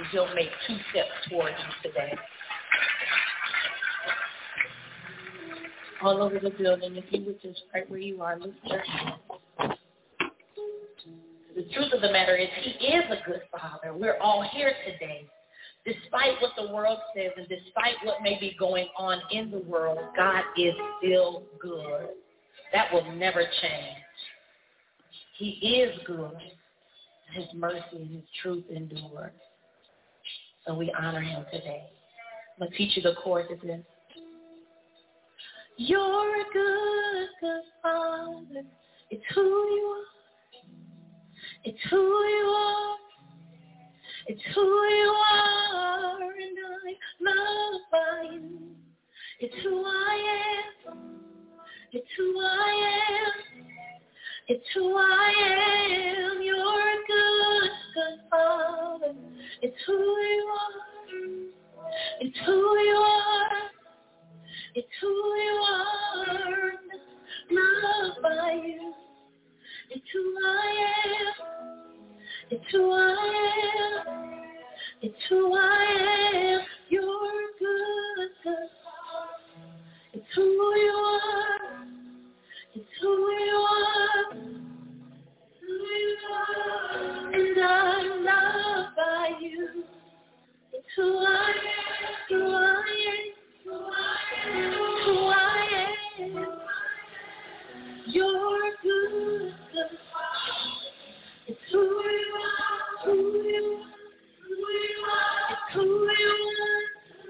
He'll make two steps towards you today. All over the building, if you would just right where you are, lift your hands. The truth of the matter is, he is a good father. We're all here today. Despite what the world says and despite what may be going on in the world, God is still good. That will never change. He is good. His mercy and his truth endure. So we honor him today. I'm going to teach you the chorus of this. You're a good, good father. It's who you are. It's who you are. It's who you are, and I'm loved by you. It's who I am. It's who I am. It's who I am. You're a good, good father. It's who you are. It's who you are. It's who you are. Loved by you. It's who I am. It's who I am. It's who I am. You're a good, good father. It's who you are. It's who you are. Who you are. And I'm loved by you. It's who I am. Who I am. Who I am. Who I am. You're a good, good father. It's who you are. Who you are. Who you are. It's who you are.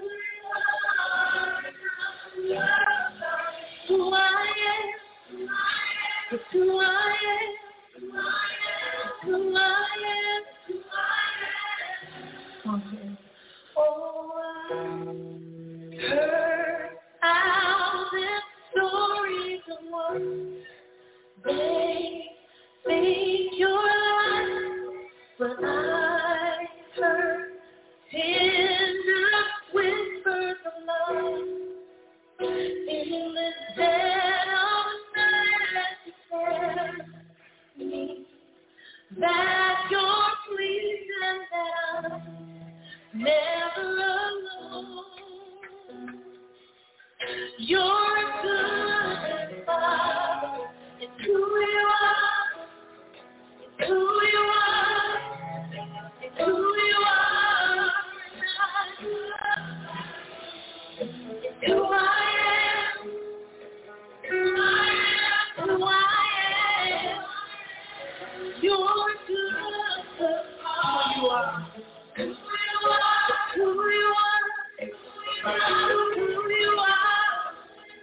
Who you are. Who I am. It's who I am. It's who I am. Who I am. Oh, I heard thousands stories of one. They think you're lying, but I heard tender whispers of love. In the dead of night, you tell me that you're pleased and that I'm never alone. You're a good father. It's who you are. It's who you are. It's who you are. It's who I am. Who I am. You're good. Who you are. Who you are. Who you are. Who you are.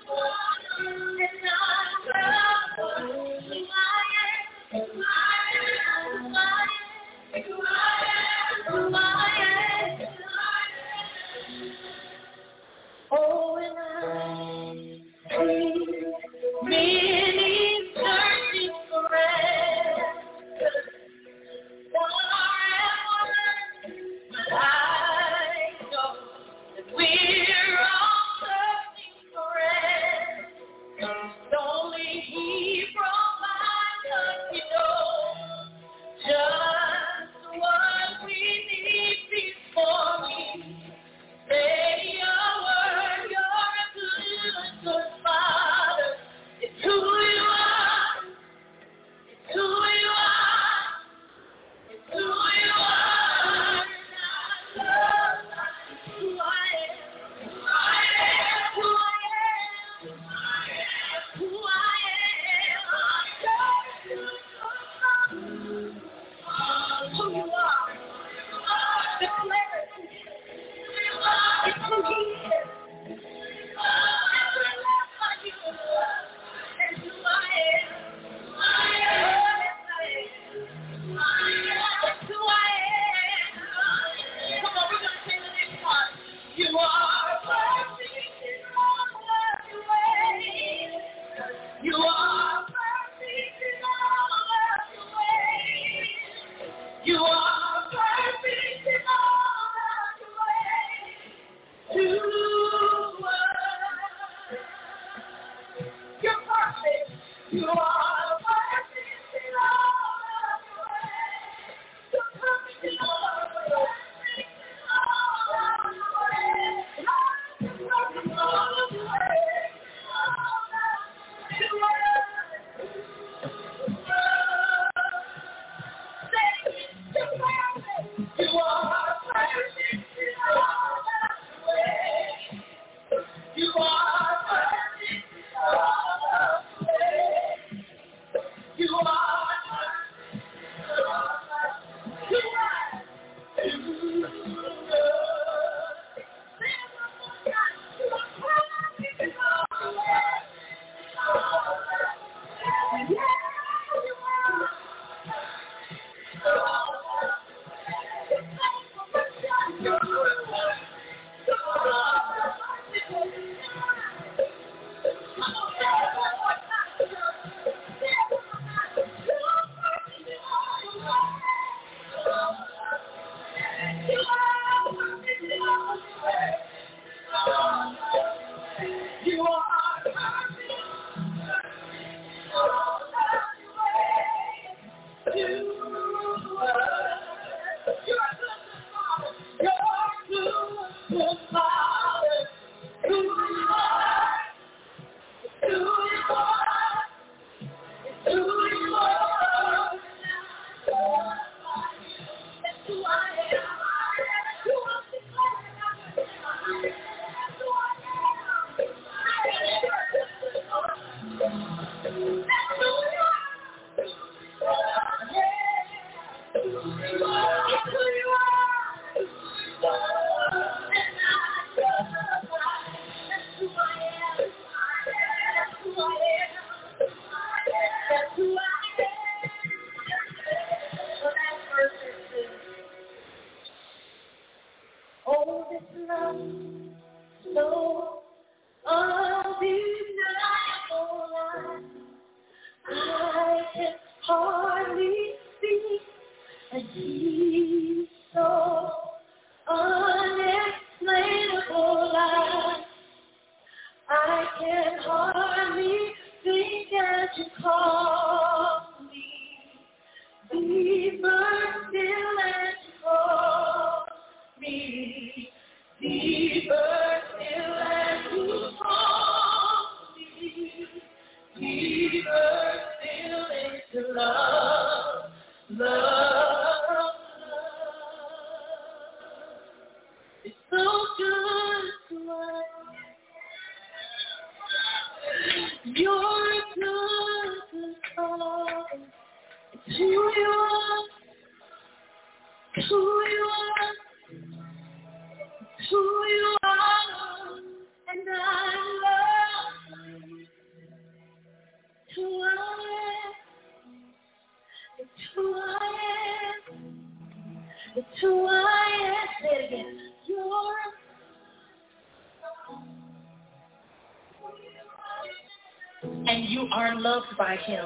And you are loved by him.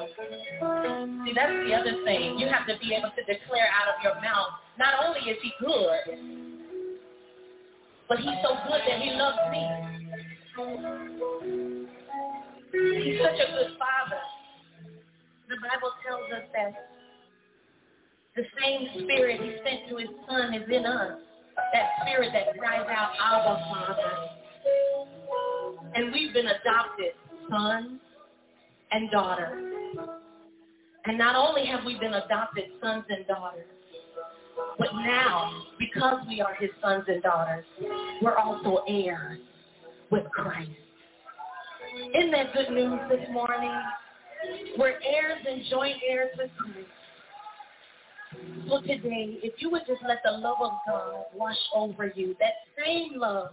See, that's the other thing. You have to be able to declare out of your mouth, not only is he good, but he's so good that he loves me. He's such a good father. The Bible tells us that the same spirit he sent to his son is in us. That spirit that cries out, Abba, Father. And we've been adopted sons and daughters. And not only have we been adopted sons and daughters, but now, because we are his sons and daughters, we're also heirs with Christ. Isn't that good news this morning? We're heirs and joint heirs with Christ. So today, if you would just let the love of God wash over you, that same love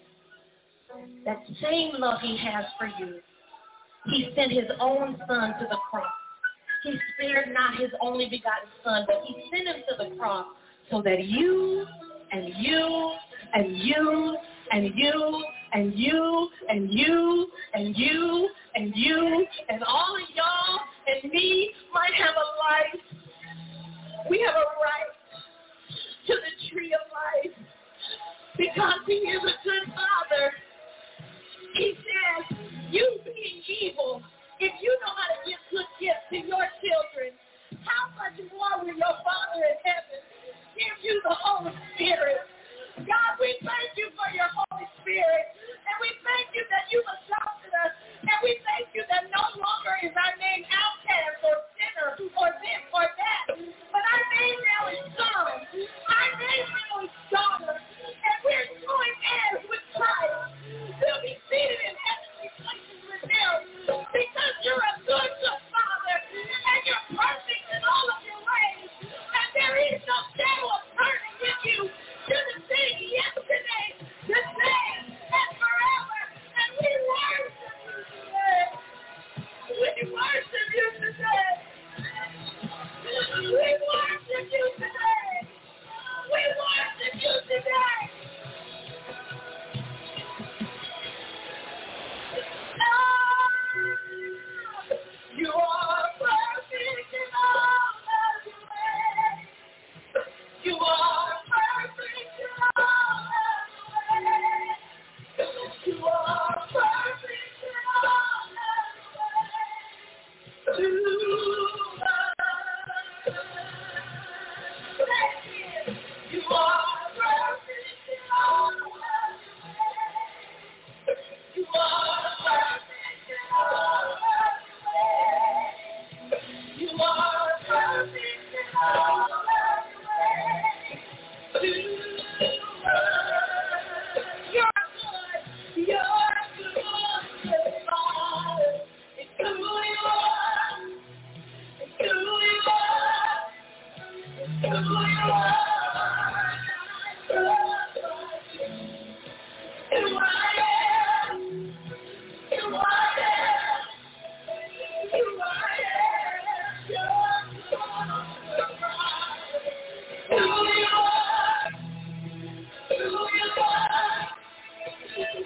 he has for you. He sent his own son to the cross. He spared not his only begotten son, but he sent him to the cross so that you and you and you and you and you and you and you and you and all of y'all and me might have a life. We have a right to the tree of life because he is a good father. He says, you being evil, if you know how to give good gifts to your children, how much more will your Father in heaven give you the Holy Spirit? God, we thank you for your Holy Spirit, and we thank you that you've adopted us, and we thank you that no longer is our name outcast or sinner or this or that, but our name now is son, our name now is daughter, and we're joint heirs with Christ. We'll be seated in heavenly places with him because you're a good, good Father, and you're perfect in all of your ways, and there is no shadow of turning with you. You're the same yesterday, today, and forever, and we worship you today. We worship you today. We worship you today. We worship you today.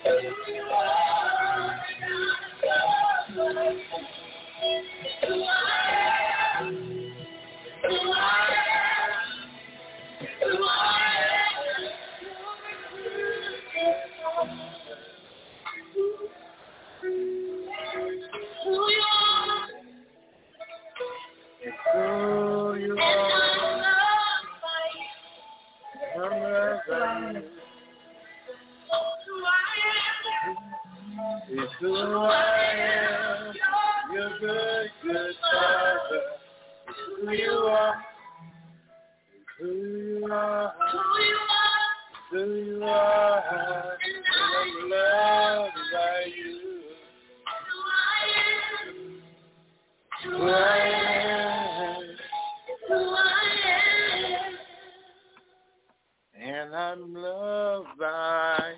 It's who I am. You're good, good Father. It's who you are. It's who you are. It's who you are. And I'm loved by you. Who I am. Who I am. And I'm loved by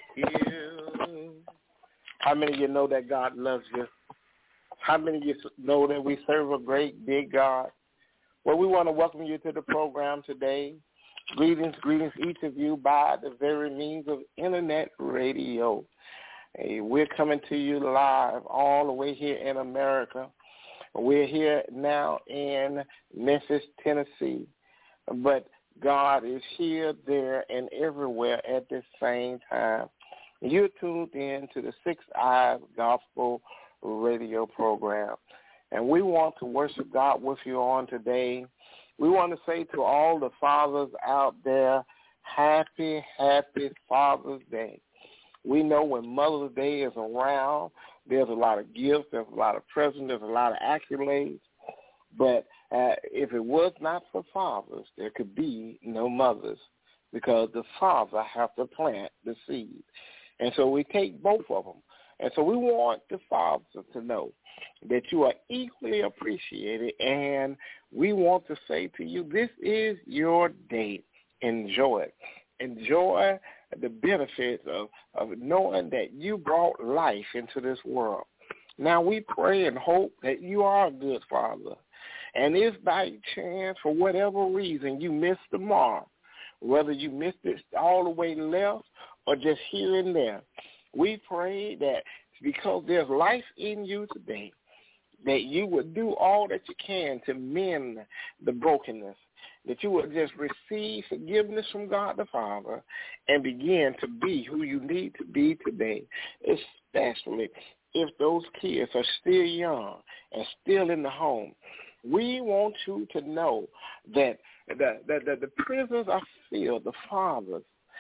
you. How many of you know that God loves you? How many of you know that we serve a great, big God? Well, we want to welcome you to the program today. Greetings, each of you by the very means of internet radio. Hey, we're coming to you live all the way here in America. We're here now in Memphis, Tennessee. But God is here, there, and everywhere at the same time. You're tuned in to the Six Eyes Gospel radio program. And we want to worship God with you on today. We want to say to all the fathers out there, happy, happy Father's Day. We know when Mother's Day is around, there's a lot of gifts, there's a lot of presents, there's a lot of accolades. But if it was not for fathers, there could be no mothers because the father has to plant the seed. And so we take both of them. And so we want the fathers to know that you are equally appreciated, and we want to say to you, this is your day. Enjoy it. Enjoy the benefits of knowing that you brought life into this world. Now we pray and hope that you are a good father. And if by chance, for whatever reason, you missed the mark, whether you missed it all the way left or just here and there, we pray that because there's life in you today, that you would do all that you can to mend the brokenness, that you would just receive forgiveness from God the Father and begin to be who you need to be today, especially if those kids are still young and still in the home. We want you to know that the prisons are filled, the fathers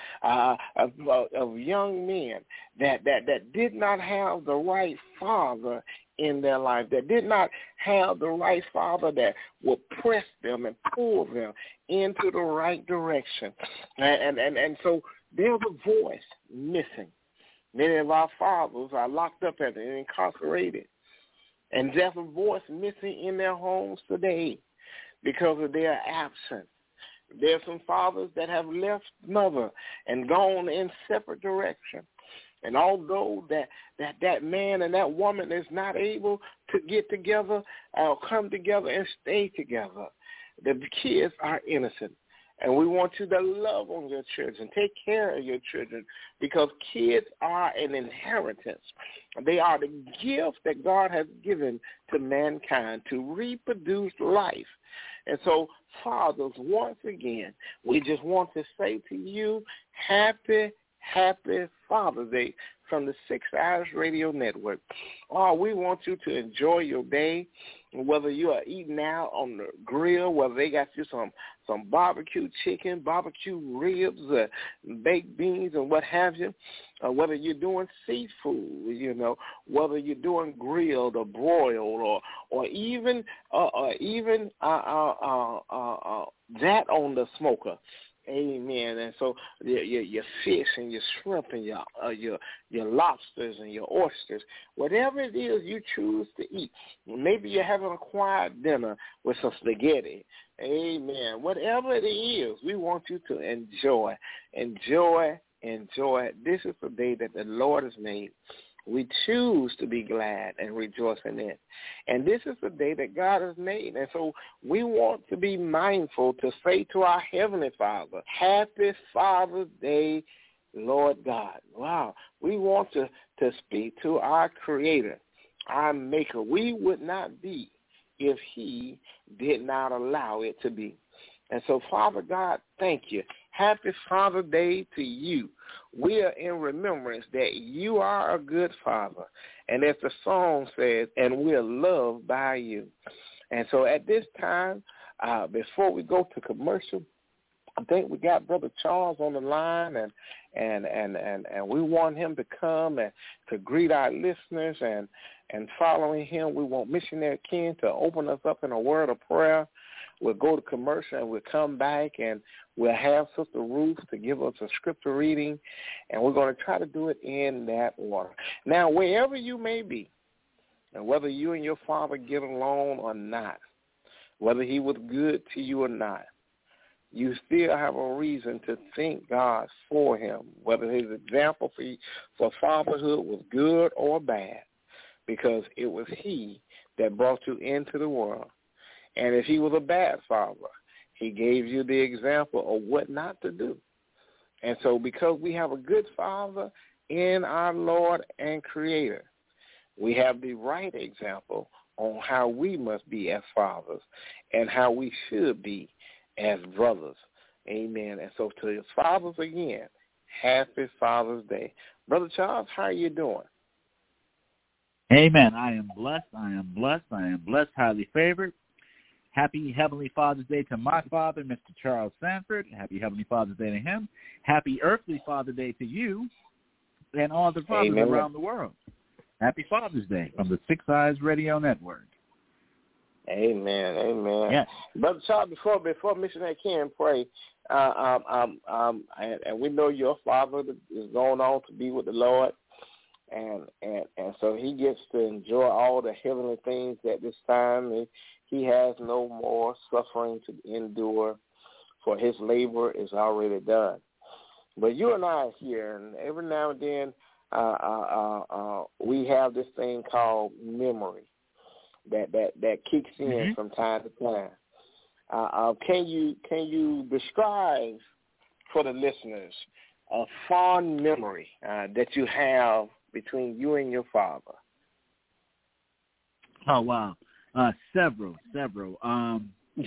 of young men that did not have the right father in their life, that did not have the right father that would press them and pull them into the right direction. And so there's a voice missing. Many of our fathers are locked up and incarcerated. And there's a voice missing in their homes today because of their absence. There are some fathers that have left mother and gone in separate directions. And although that man and that woman is not able to get together or come together and stay together, the kids are innocent. And we want you to love on your children, take care of your children, because kids are an inheritance. They are the gift that God has given to mankind to reproduce life. And so, fathers, once again, we just want to say to you, happy, happy Father's Day from the Six Eyes Radio Network. Oh, we want you to enjoy your day, whether you are eating out on the grill, whether they got you some barbecue chicken, barbecue ribs, baked beans, and what have you, whether you're doing seafood, whether you're doing grilled or broiled or even that on the smoker. Amen. And so your fish and your shrimp and your lobsters and your oysters, whatever it is you choose to eat. Maybe you're having a quiet dinner with some spaghetti. Amen. Whatever it is, we want you to enjoy. This is the day that the Lord has made. We choose to be glad and rejoice in it. And this is the day that God has made. And so we want to be mindful to say to our Heavenly Father, happy Father's Day Lord God. Wow. We want to speak to our Creator, our Maker. We would not be if he did not allow it to be. And so, Father God, thank you. Happy Father's Day to you. We are in remembrance that you are a good Father. And as the song says, and we are loved by you. And so at this time, before we go to commercial, I think we got Brother Charles on the line, and we want him to come and to greet our listeners, and following him, we want Missionary Ken to open us up in a word of prayer. We'll go to commercial, and we'll come back, and we'll have Sister Ruth to give us a scripture reading, and we're going to try to do it in that order. Now, wherever you may be, and whether you and your father get along or not, whether he was good to you or not, you still have a reason to thank God for him, whether his example for fatherhood was good or bad, because it was he that brought you into the world. And if he was a bad father, he gave you the example of what not to do. And so because we have a good Father in our Lord and Creator, we have the right example on how we must be as fathers and how we should be as brothers. Amen. And so to his fathers again, happy Father's Day. Brother Charles, how are you doing? Amen. I am blessed. I am blessed. I am blessed, highly favored. Happy Heavenly Father's Day to my father, Mr. Charles Sanford. Happy Heavenly Father's Day to him. Happy Earthly Father's Day to you and all the fathers Amen. around the world. Happy Father's Day from the Six Eyes Radio Network. Amen. Amen. Yes. Brother Charles, before Missionary Ken pray, and we know your father is going on to be with the Lord, and so he gets to enjoy all the heavenly things at this time. He has no more suffering to endure, for his labor is already done. But you and I are here, and every now and then we have this thing called memory that kicks in from time to time. Can you describe for the listeners a fond memory that you have between you and your father? Oh, wow. Several. I'll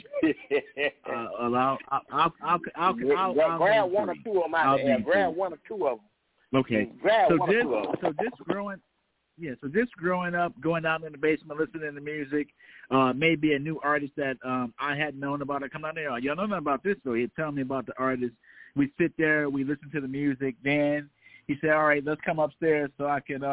grab one or two of them out there. Grab one or two of them. Okay. So just growing up, going down in the basement, listening to music, maybe a new artist that I hadn't known about. I come down there, y'all know nothing about this, so he'd tell me about the artist. We sit there, we listen to the music. Then he said, all right, let's come upstairs so I can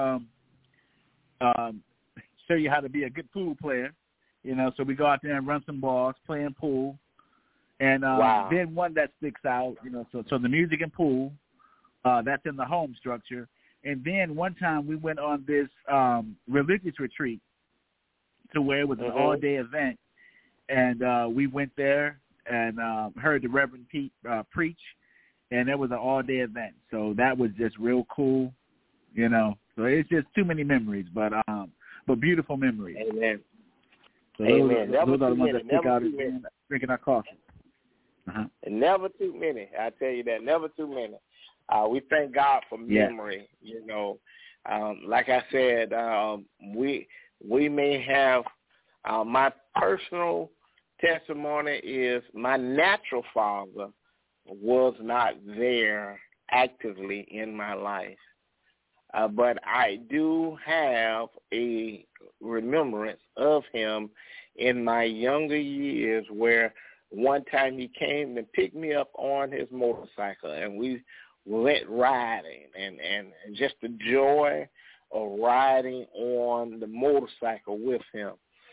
show you how to be a good pool player. You know, so we go out there and run some balls, playing pool. And then one that sticks out, you know, so the music and pool, that's in the home structure. And then one time we went on this religious retreat to where it was an all-day event. And we went there and heard the Reverend Pete preach, and it was an all-day event. So that was just real cool, you know. So it's just too many memories, but beautiful memories. Amen. So Amen. those are the ones that stick out as drinking our coffee. Never too many. I tell you that. Never too many. We thank God for memory. Yeah. You know, like I said, we may have my personal testimony is my natural father was not there actively in my life. But I do have a remembrance of him in my younger years where one time he came and picked me up on his motorcycle, and we went riding, and just the joy of riding on the motorcycle with him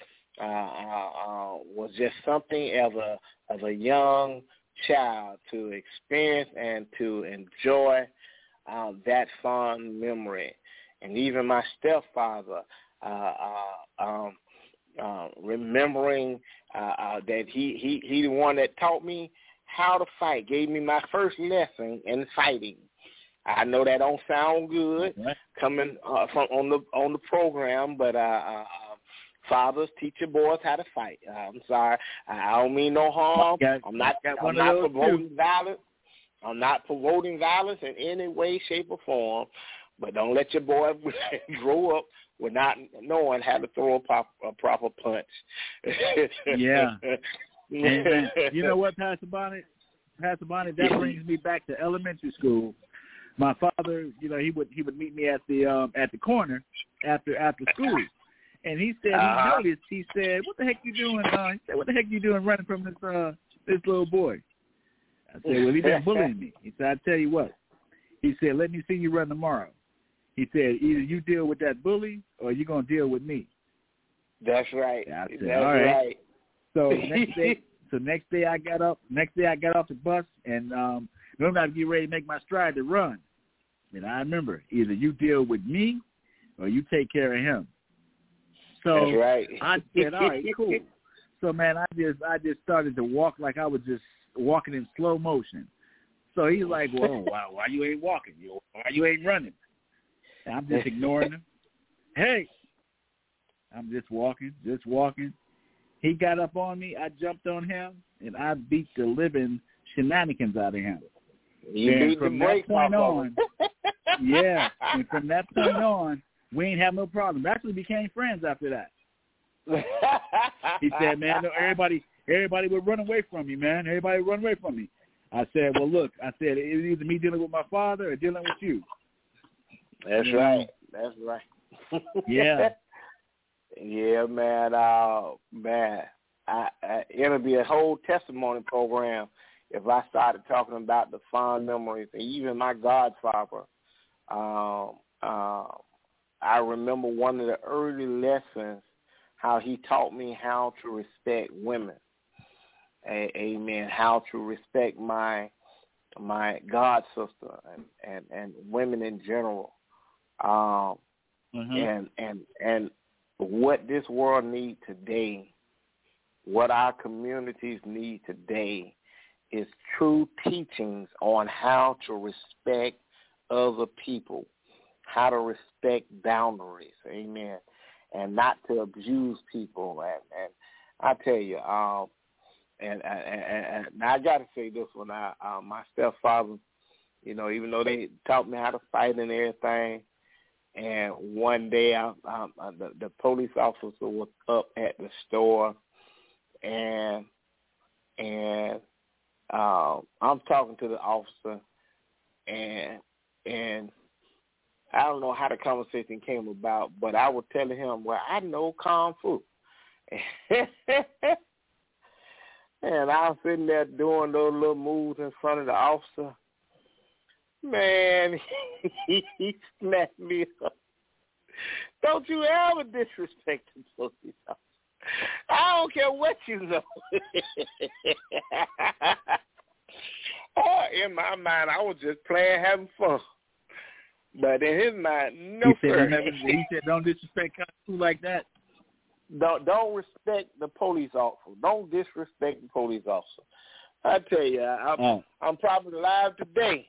was just something as a young child to experience and to enjoy that fond memory. And even my stepfather, remembering that he the one that taught me how to fight, gave me my first lesson in fighting. I know that don't sound good coming from on the program, but fathers, teach your boys how to fight. I'm sorry, I don't mean no harm. I'm not promoting violence. I'm not promoting violence in any way, shape, or form, but don't let your boy grow up without knowing how to throw a proper punch. Yeah. And you know what, Pastor Bonnet? Pastor Bonnet, that brings me back to elementary school. My father, he would meet me at the corner after school, and he said he noticed. He said, "What the heck you doing?" He said, "What the heck you doing running from this little boy?" I said, "Well, he been bullying me." He said, "I tell you what." He said, "Let me see you run tomorrow." He said, "Either you deal with that bully or you're gonna deal with me." That's right. I said, That's all right. right. So next day I got off the bus and remember I was getting ready to make my stride to run. And I remember, either you deal with me or you take care of him. So that's right. I said, all right, cool. So man, I just started to walk like I was just walking in slow motion. So he's like, "Well, why you ain't walking? Why you ain't running?" And I'm just ignoring him. Hey, I'm just walking. He got up on me. I jumped on him, and I beat the living shenanigans out of him. And from that point on, yeah, and from that point on, we ain't have no problem. We actually became friends after that. He said, "Man, everybody would run away from me, man. Everybody would run away from me." I said, "Well, look," I said, "it was either me dealing with my father or dealing with you." That's right. That's right. Yeah. Yeah, man. Man, it'll be a whole testimony program if I started talking about the fond memories. And even my godfather, I remember one of the early lessons, how he taught me how to respect women. Amen. How to respect my god sister and women in general. And what this world needs today, what our communities need today, is true teachings on how to respect other people, how to respect boundaries, amen, and not to abuse people. And I tell you, and I got to say this one, my stepfather, even though they taught me how to fight and everything, and one day the police officer was up at the store, and I'm talking to the officer, and I don't know how the conversation came about, but I was telling him, well, I know Kung Fu. And I was sitting there doing those little moves in front of the officer. Man, he snapped me up. Don't you ever disrespect the police officer. I don't care what you know. In my mind, I was just playing, having fun. But in his mind, no, sir. He said, don't disrespect Kung Fu like that. Don't respect the police officer. Don't disrespect the police officer. I tell you, I'm probably alive today.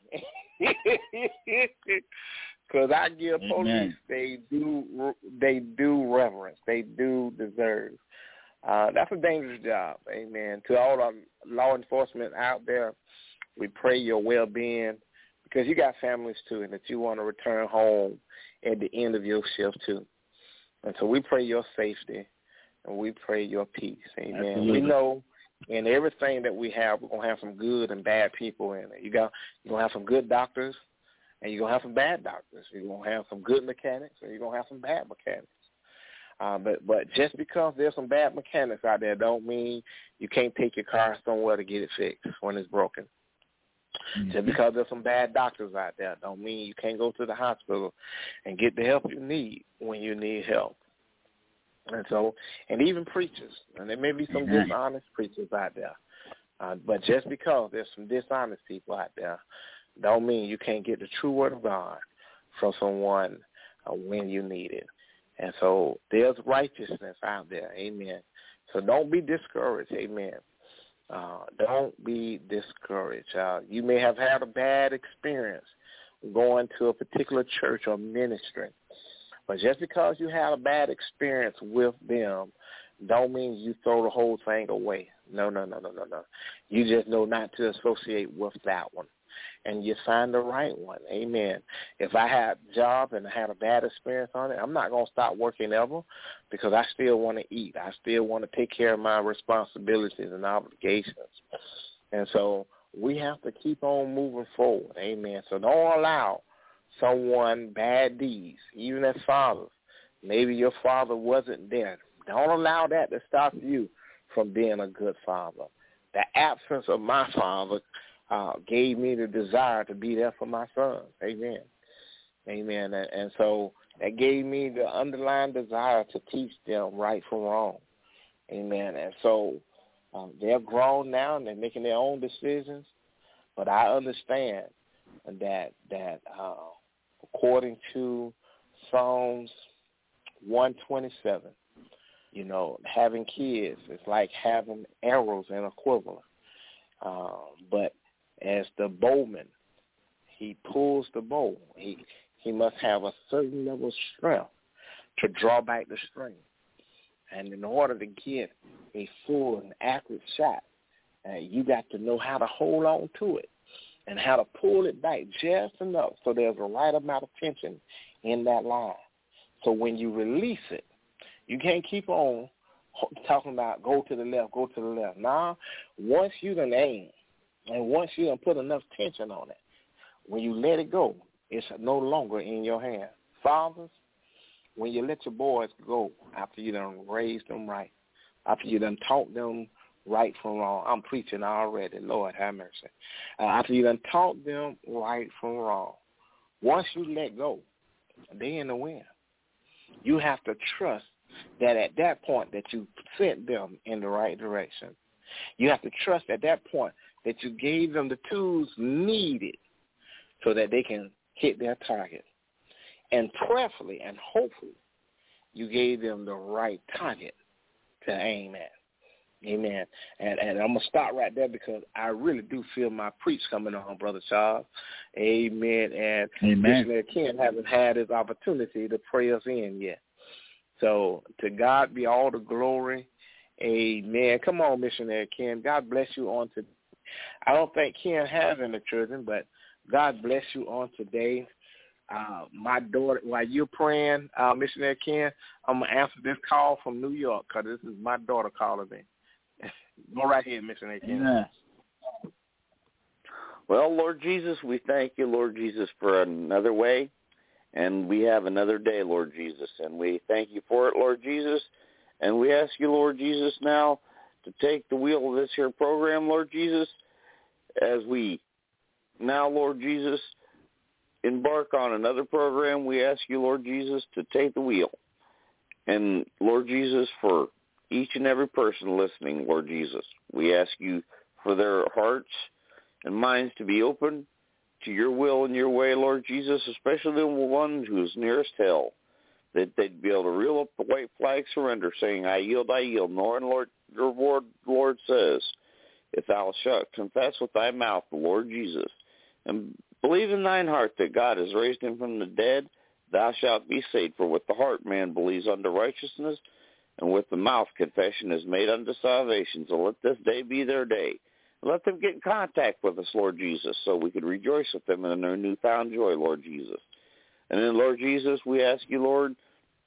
Because I give police, they do reverence. They do deserve. That's a dangerous job, amen. To all our law enforcement out there, we pray your well-being, because you got families too, and that you want to return home at the end of your shift too. And so we pray your safety, and we pray your peace, amen. Absolutely. We know in everything that we have, we're going to have some good and bad people in it. You're going to have some good doctors, and you're going to have some bad doctors. You're going to have some good mechanics, and you're going to have some bad mechanics. But just because there's some bad mechanics out there don't mean you can't take your car somewhere to get it fixed when it's broken. Mm-hmm. Just because there's some bad doctors out there don't mean you can't go to the hospital and get the help you need when you need help. And so, and even preachers, and there may be some dishonest preachers out there, but just because there's some dishonest people out there don't mean you can't get the true word of God from someone when you need it. And so there's righteousness out there, amen. So don't be discouraged, amen. Don't be discouraged. You may have had a bad experience going to a particular church or ministry, but just because you had a bad experience with them don't mean you throw the whole thing away. No. You just know not to associate with that one. and you find the right one. Amen. If I had a job and I had a bad experience on it, I'm not going to stop working ever because I still want to eat. I still want to take care of my responsibilities and obligations. And so we have to keep on moving forward. Amen. So don't allow someone bad deeds, even as fathers. Maybe your father wasn't there. Don't allow that to stop you from being a good father. The absence of my father gave me the desire to be there for my sons. Amen. Amen. And so that gave me the underlying desire to teach them right from wrong. Amen. And so they're grown now and they're making their own decisions. But I understand that according to Psalms 127, having kids is like having arrows in a quiver. But as the bowman, he pulls the bow. He must have a certain level of strength to draw back the string. And in order to get a full and accurate shot, you got to know how to hold on to it and how to pull it back just enough so there's a right amount of tension in that line. So when you release it, you can't keep on talking about go to the left, go to the left. Now, once you done aim and once you done put enough tension on it, when you let it go, it's no longer in your hand. Fathers, when you let your boys go after you done raised them right, after you done taught them right from wrong. I'm preaching already. Lord have mercy. After you done taught them right from wrong, once you let go, they in the wind. You have to trust that at that point that you sent them in the right direction. You have to trust at that point that you gave them the tools needed so that they can hit their target. And prayerfully and hopefully you gave them the right target to aim at. Amen. And I'm going to stop right there because I really do feel my preach coming on, Brother Charles. Amen. And Missionary Ken hasn't had his opportunity to pray us in yet. So to God be all the glory. Amen. Come on, Missionary Ken. God bless you on today. I don't think Ken has any children, but God bless you on today. My daughter, while you're praying, Missionary Ken, I'm going to answer this call from New York because this is my daughter calling me. Go right ahead, Missionary Ken. Yeah. Well, Lord Jesus, we thank you, Lord Jesus, for another way, and we have another day, Lord Jesus, and we thank you for it, Lord Jesus, and we ask you, Lord Jesus, now to take the wheel of this here program, Lord Jesus, as we now, Lord Jesus, embark on another program. We ask you, Lord Jesus, to take the wheel, and Lord Jesus, for each and every person listening, Lord Jesus, we ask you for their hearts and minds to be open to your will and your way, Lord Jesus, especially the one who's nearest hell, that they'd be able to reel up the white flag surrender, saying, I yield, knowing, Lord, your word, Lord, says, if thou shalt confess with thy mouth the Lord Jesus, and believe in thine heart that God has raised him from the dead, thou shalt be saved. For with the heart man believes unto righteousness, and with the mouth confession is made unto salvation. So let this day be their day. Let them get in contact with us, Lord Jesus, so we could rejoice with them in their newfound joy, Lord Jesus. And then, Lord Jesus, we ask you, Lord,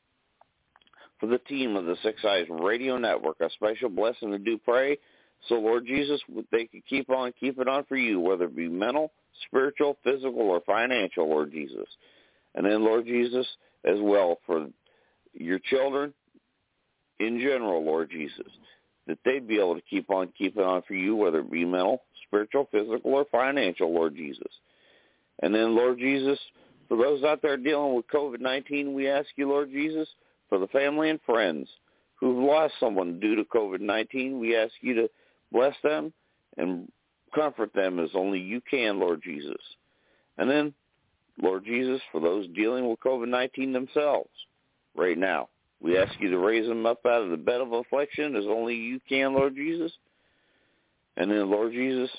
for the team of the Six Eyes Radio Network, a special blessing to do pray. So, Lord Jesus, they could keep on keeping on for you, whether it be mental, spiritual, physical, or financial, Lord Jesus. And then, Lord Jesus, as well, for your children in general, Lord Jesus, that they'd be able to keep on keeping on for you, whether it be mental, spiritual, physical, or financial, Lord Jesus. And then, Lord Jesus, for those out there dealing with COVID-19, we ask you, Lord Jesus, for the family and friends who've lost someone due to COVID-19, we ask you to bless them and comfort them as only you can, Lord Jesus. And then, Lord Jesus, for those dealing with COVID-19 themselves right now, we ask you to raise them up out of the bed of affliction as only you can, Lord Jesus. And then, Lord Jesus,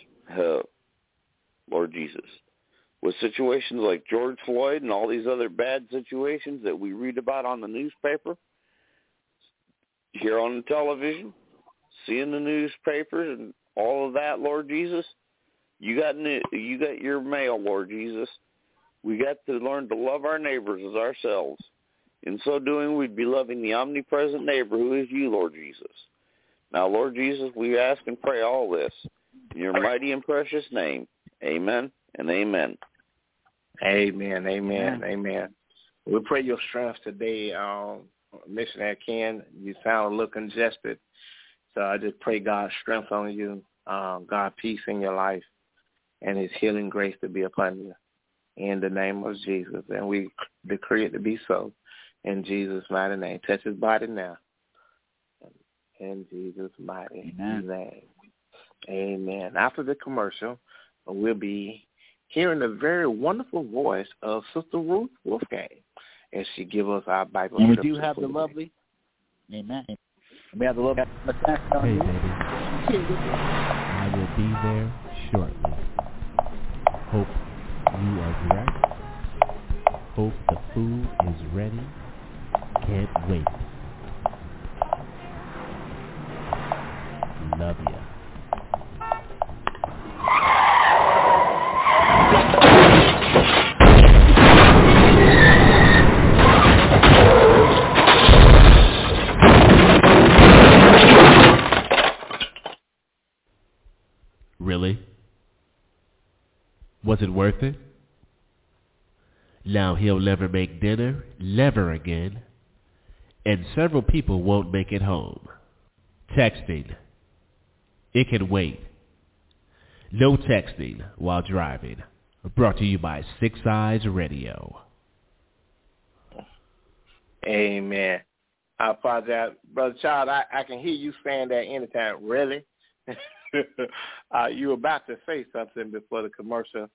with situations like George Floyd and all these other bad situations that we read about on the newspaper, hear on the television, see in the newspapers and all of that, Lord Jesus, You got your mail, Lord Jesus. We got to learn to love our neighbors as ourselves. In so doing, we'd be loving the omnipresent neighbor who is you, Lord Jesus. Now, Lord Jesus, we ask and pray all this in your mighty and precious name. Amen and amen. Amen, amen, amen. We pray your strength today, Missionary Ken. You sound a little congested, so I just pray God's strength on you, God's peace in your life, and his healing grace to be upon you in the name of Jesus. And we decree it to be so in Jesus' mighty name. Touch his body now. In Jesus' mighty name. Amen. After the commercial, we'll be hearing the very wonderful voice of Sister Ruth Wolfgang as she gives us our Bible. And we do have the lovely. Amen. We have the lovely. Hey, baby. I will be there shortly. Hope you are dressed. Hope the food is ready. Can't wait. Love ya. Really? Was it worth it? Now he'll never make dinner, never again, and several people won't make it home. Texting. It can wait. No texting while driving. Brought to you by Six Eyes Radio. Amen. I apologize. Brother Child, I can hear you saying that anytime. Really? You were about to say something before the commercial.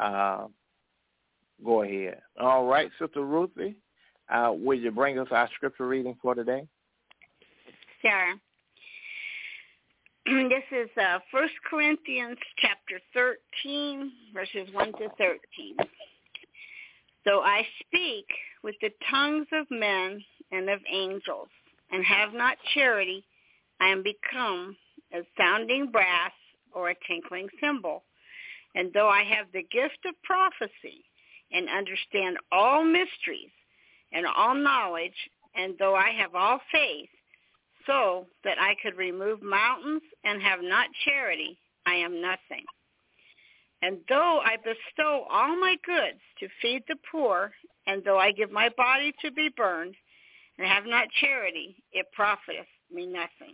Go ahead. All right, Sister Ruthie, will you bring us our scripture reading for today? Sure. This is 1 Corinthians chapter 13, verses 1 to 13. Though I speak with the tongues of men and of angels, and have not charity, I am become a sounding brass or a tinkling cymbal. And though I have the gift of prophecy and understand all mysteries and all knowledge, and though I have all faith, so that I could remove mountains and have not charity, I am nothing. And though I bestow all my goods to feed the poor, and though I give my body to be burned, and have not charity, it profiteth me nothing.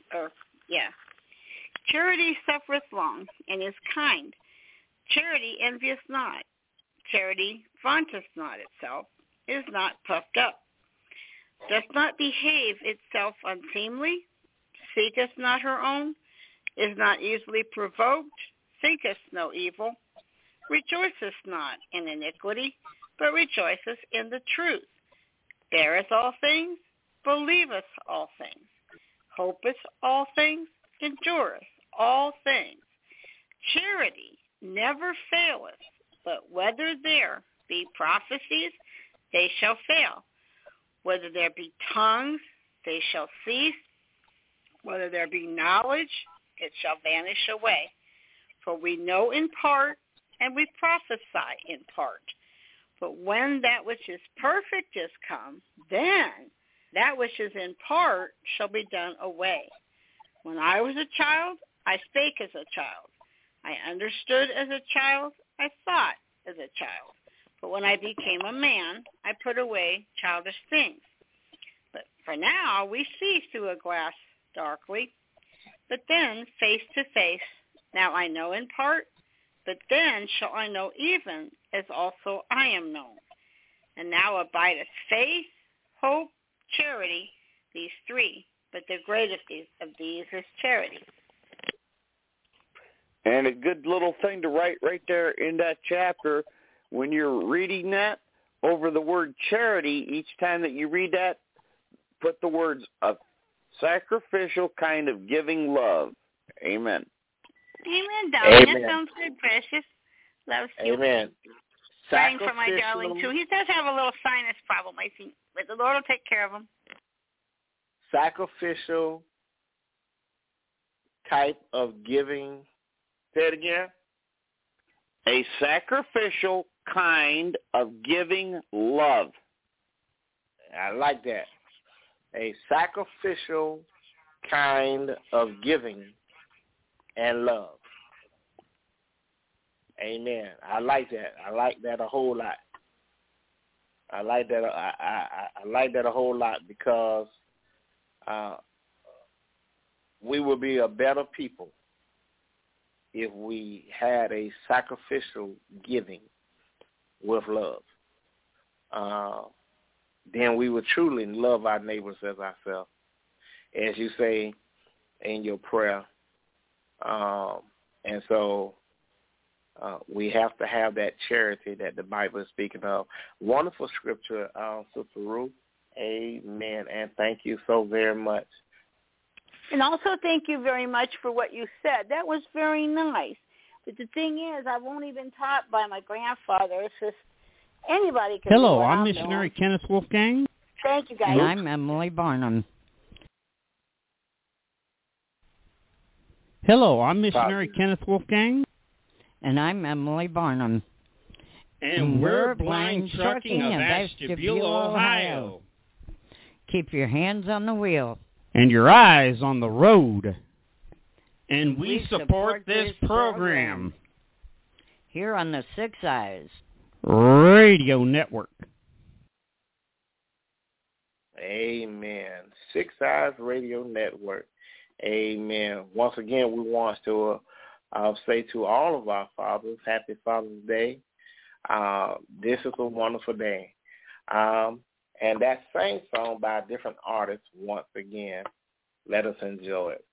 Charity suffereth long, and is kind. Charity envieth not. Charity vaunteth not itself, is not puffed up, doth not behave itself unseemly, seeketh not her own, is not easily provoked, thinketh no evil, rejoiceth not in iniquity, but rejoiceth in the truth, beareth all things, believeth all things, hopeth all things, endureth all things. Charity never faileth, but whether there be prophecies, they shall fail. Whether there be tongues, they shall cease. Whether there be knowledge, it shall vanish away. For we know in part, and we prophesy in part. But when that which is perfect is come, then that which is in part shall be done away. When I was a child, I spake as a child. I understood as a child. I thought as a child. But when I became a man, I put away childish things. But for now, we see through a glass darkly, but then face to face. Now I know in part, but then shall I know even as also I am known. And now abideth faith, hope, charity, these three. But the greatest of these is charity. And a good little thing to write right there in that chapter, when you're reading that, over the word charity, each time that you read that, put the words a sacrificial kind of giving love. Amen. Amen, darling. That sounds good, precious. Loves you. Amen. Praying for my darling, too. He does have a little sinus problem, I think, but the Lord will take care of him. Sacrificial type of giving. Say it again. A sacrificial kind of giving love. I like that. A sacrificial kind of giving and love. Amen. I like that. I like that a whole lot. I like that. I like that a whole lot because we would be a better people if we had a sacrificial giving with love. Then we would truly love our neighbors as ourselves, as you say in your prayer. And so we have to have that charity that the Bible is speaking of. Wonderful scripture, Sister Ruth. Amen. And thank you so very much. And also thank you very much for what you said. That was very nice. But the thing is, I've only been taught by my grandfather. It's just anybody can Hello, do what I'm I'm Missionary doing. Kenneth Wolfgang. Thank you, guys. And I'm Emily Barnum. Hello, I'm Missionary Kenneth Wolfgang. And I'm Emily Barnum. And we're Blind Trucking of Ashtabula, Ohio. Keep your hands on the wheel. And your eyes on the road. And we support this program here on the Six Eyes Radio Network. Amen. Six Eyes Radio Network. Amen. Once again, we want to say to all of our fathers, happy Father's Day. This is a wonderful day. And that same song by a different artist, once again, let us enjoy it.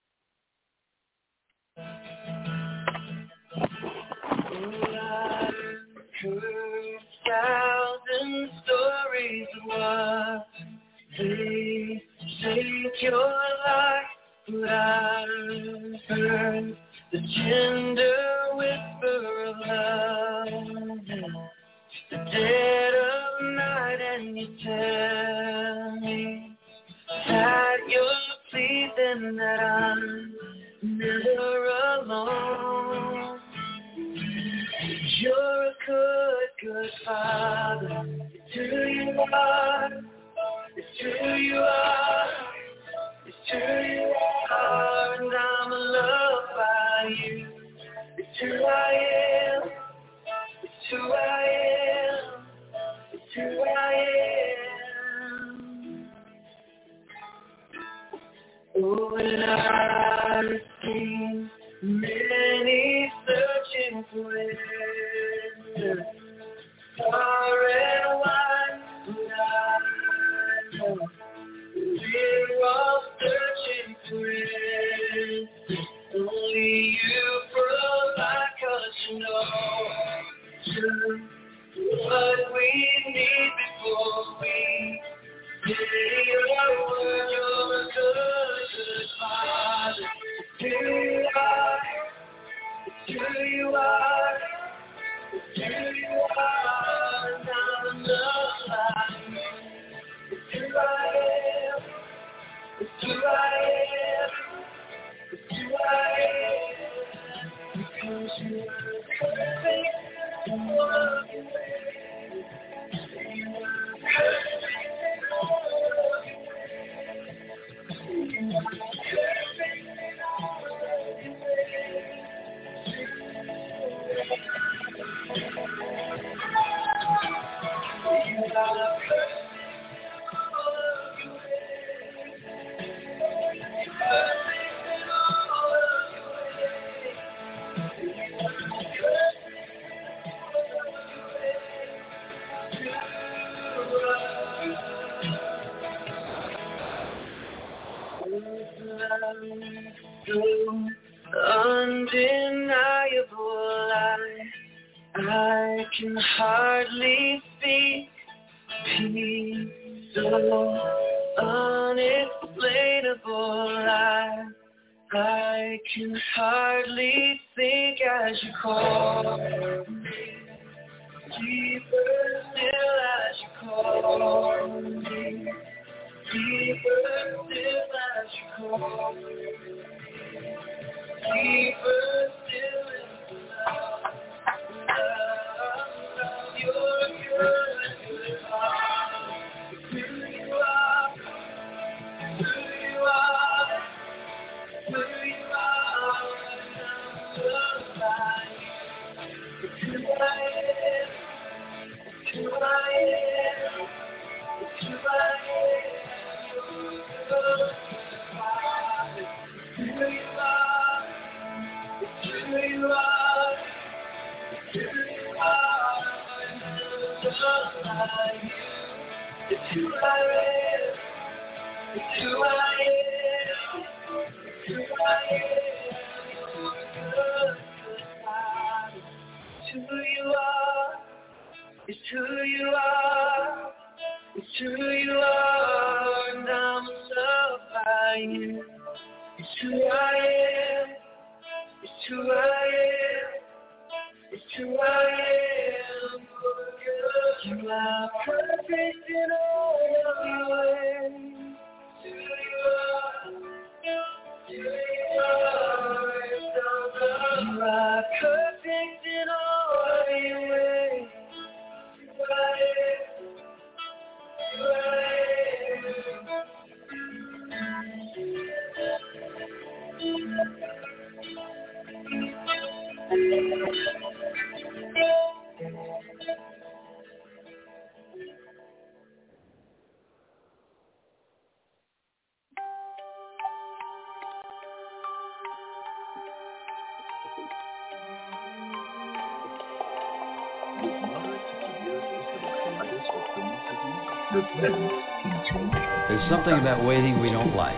1,000 stories of what they take your life, but I've heard the tender whisper of love, the dead of night, and you tell me that you're pleased and that I'm never alone. You're a good, good father. It's who you are. It's who you are. It's who you are. And I'm loved by you. It's who I am. It's who I am. It's who I am. Oh, and I've seen many searching for answers, far and wide, but I know we're all searching for answers. Only you provide, 'cause you know just what we need before we get your word. You're a good, good father. It's who you are. It's who you are. It's who you are. And I'm loved by you. It's who I am. It's who I am. It's who I am. Because you are perfect in all your ways. You are perfect in all your ways. You are perfect in all your ways. You are perfect. Undeniable, I can hardly speak. Peace so unexplainable, I can hardly think as you call me. Deeper still as you call me. Deeper still as you call me. Deeper still in the love who I am. It's who I am. It's who you are. It's who you are. It's who you are. Just like you. It's who I am. It's who I am. It's who I am. It's who you are. It's who you are. It's who you are. And I'm loved by you. It's who I am. It's who I am. It's who I am. You are perfect in all your ways. It's who you are. You are perfect in all your ways. You There's something about waiting we don't like.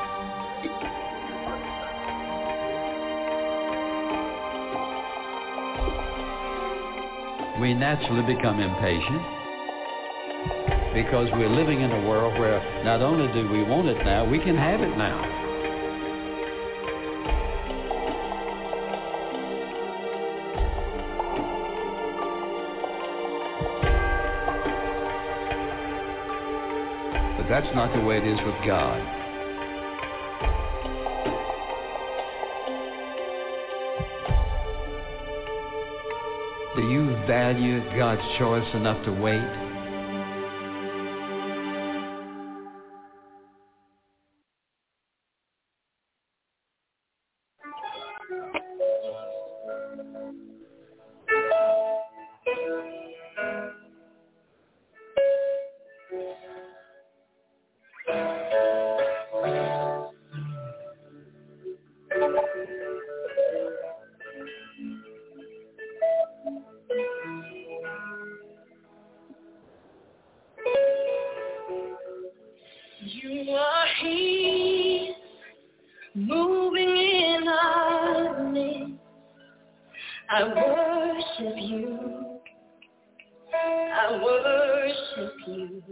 We naturally become impatient because we're living in a world where not only do we want it now, we can have it now. But that's not the way it is with God. Do you value God's choice enough to wait? You are here, moving in our midst. I worship you. I worship you.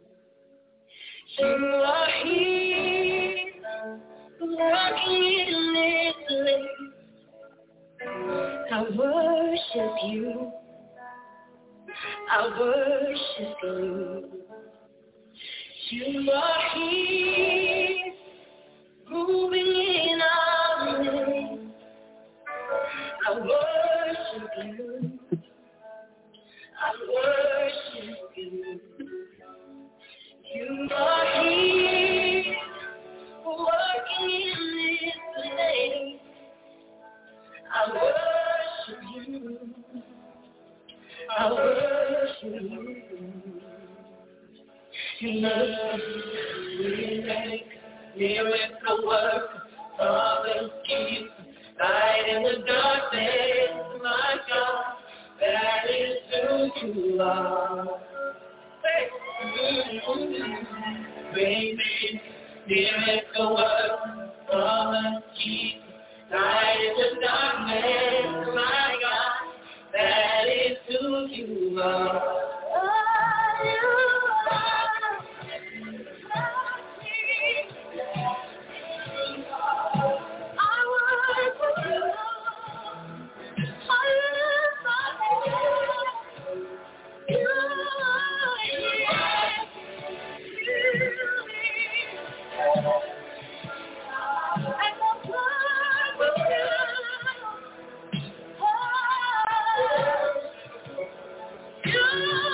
You are here, walking in this place. I worship you. I worship you. You are here, moving in our midst. I worship you. I worship you. You are here, working in this place. I worship you. I worship you. You make miracle work, promise keep, light in the darkness, my God, that is who you are. Great miracle work, promise keep, light in the darkness, my God, that is who you are. You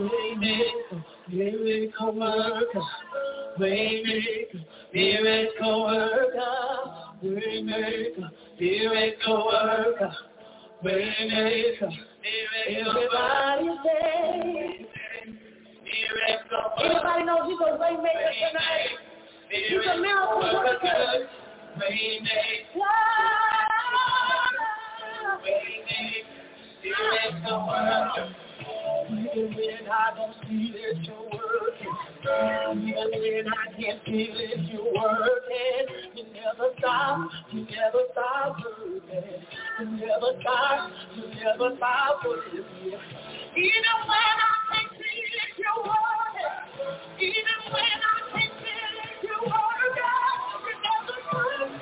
Miracle worker, waymaker, miracle worker, waymaker, miracle worker, waymaker. Everybody say, miracle worker. Anybody know he's a waymaker tonight? He's a miracle worker. Waymaker, miracle worker. Even when I don't see that you're working, even when I can't feel it, you're working. You never stop working. You never stop working. Even when I can't feel it, you're working. Even when I can't feel it, you're working. You never stop working.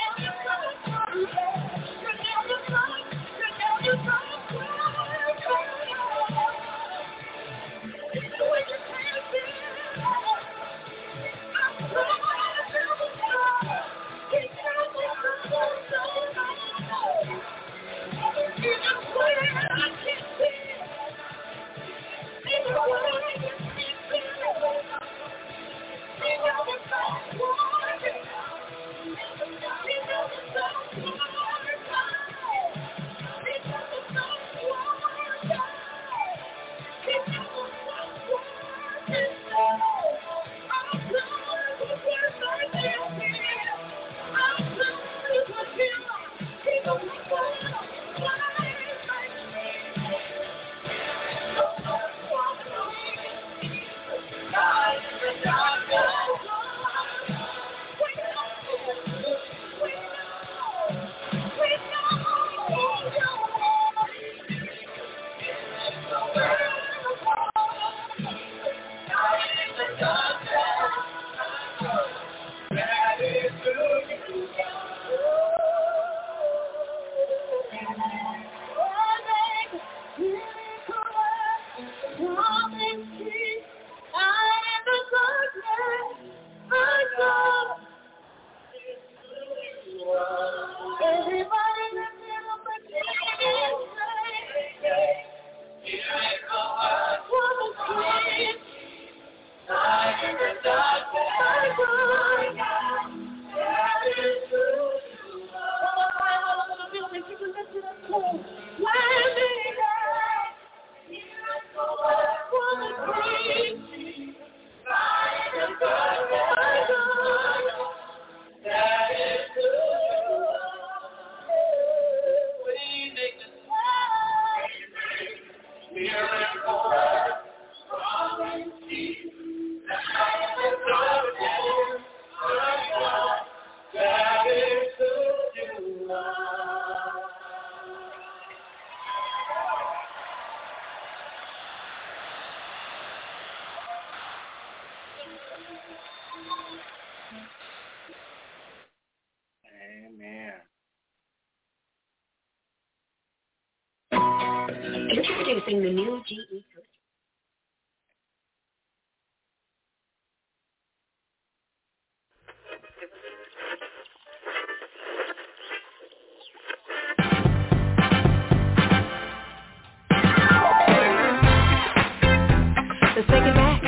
Introducing the new GE Coach. Let's take it back.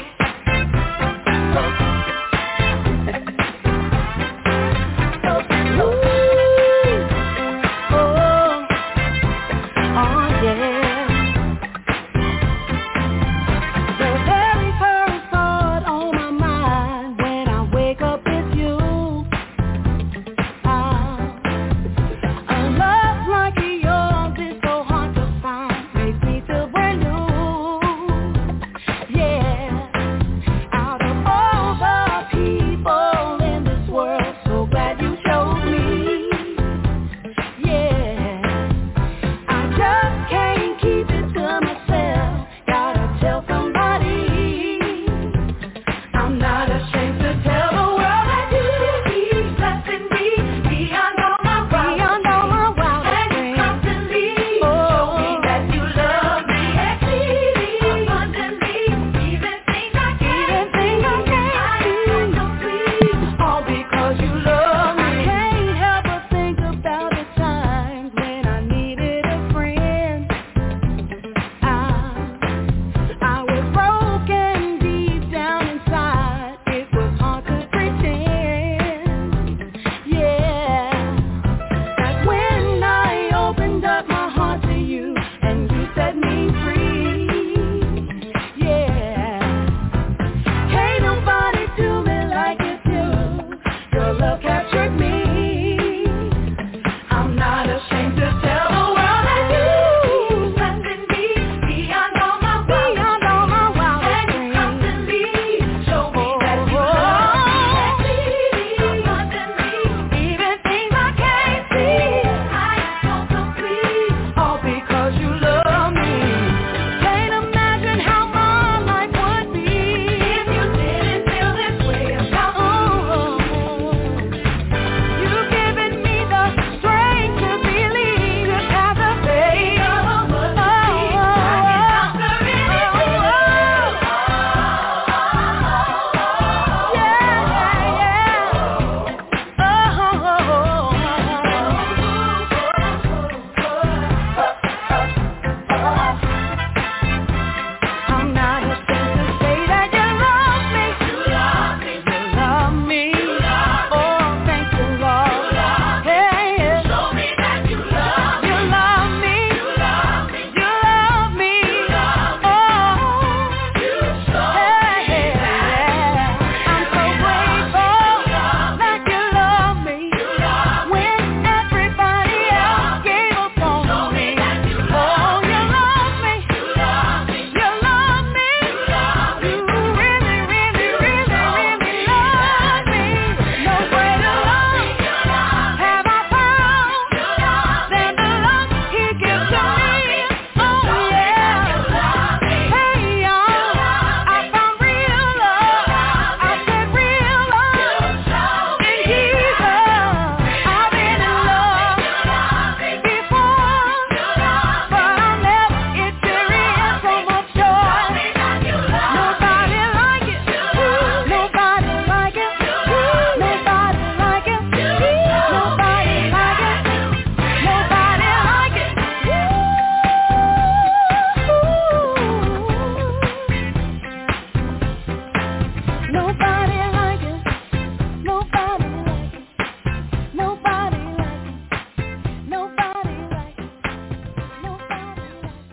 Nobody like you. Nobody like you. Nobody like you. Nobody like you. Nobody like you.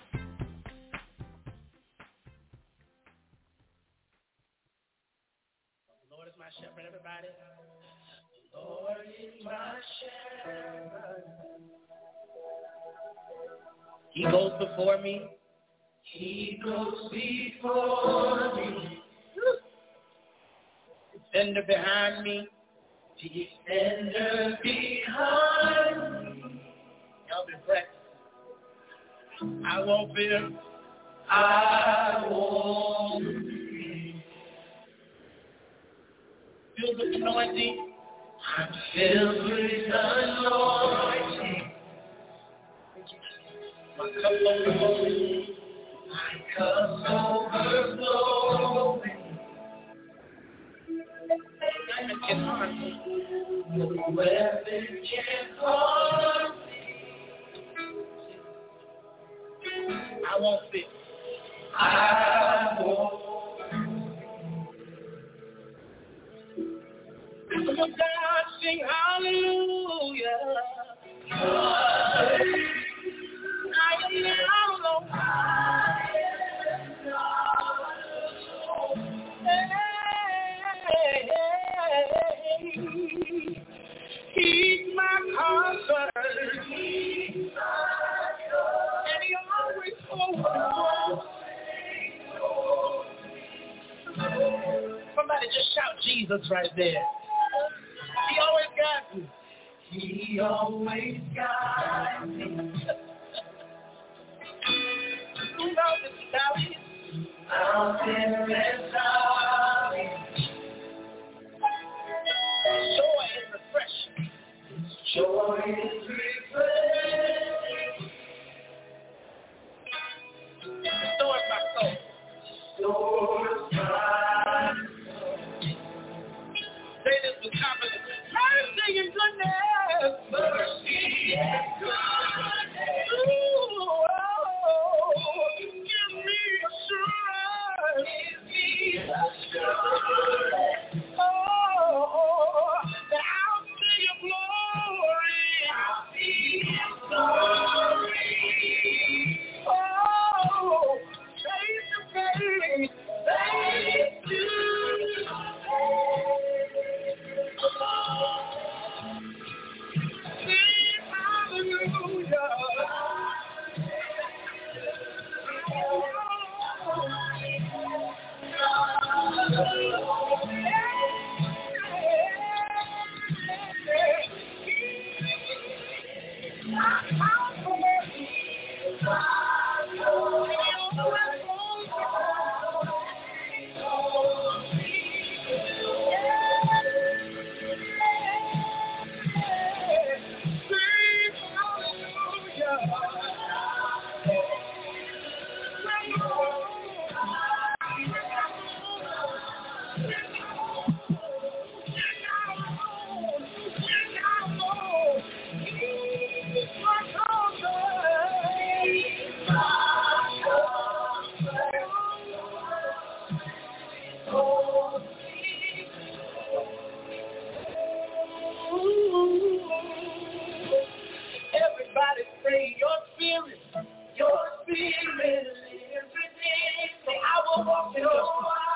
Lord is my shepherd, everybody. Lord is my shepherd. He goes before me. He goes before me. Defender behind me. Defender behind me. Y'all been practicing. I won't fear. I won't fear. Filled with anointing. I'm filled with anointing. My cup overflowing. My cup's overflowing. Nothing can harm me. No weapon can harm me. I won't fear. I won't. God sing hallelujah. I am not alone. He's my comfort. And he always holds me. Somebody just shout Jesus right there. He always guides me. He always guides me. Through mountains and valleys. Mountains and valleys. Joy is refreshing. Joy is refreshing. Restores my soul. Restores my soul. Say this with confidence. Mercy and goodness. Mercy and goodness. Ooh, give me assurance. Give me assurance. Oh, that I'll see your glory. I'll see your glory. Oh, face to face. Face to everybody say your spirit lives within. Say I will walk in your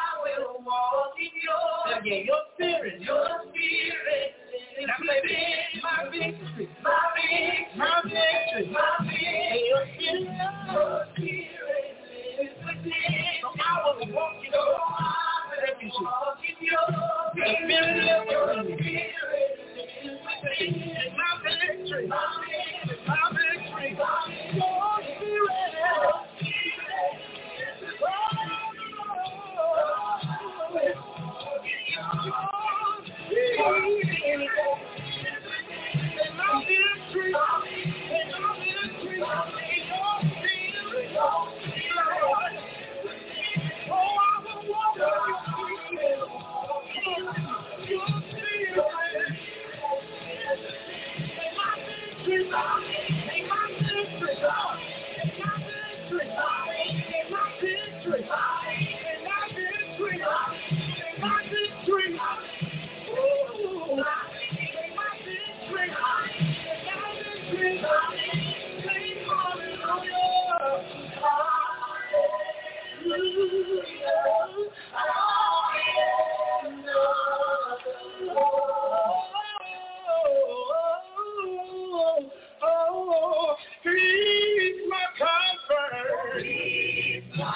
again, your spirit lives within. Now say this, my victory, my victory. Say your spirit lives within. So I will walk in your the spirit lives within. My victory, my victory, your spirit. my victory. Ooh, my victory. Oh, he's my comfort. He's my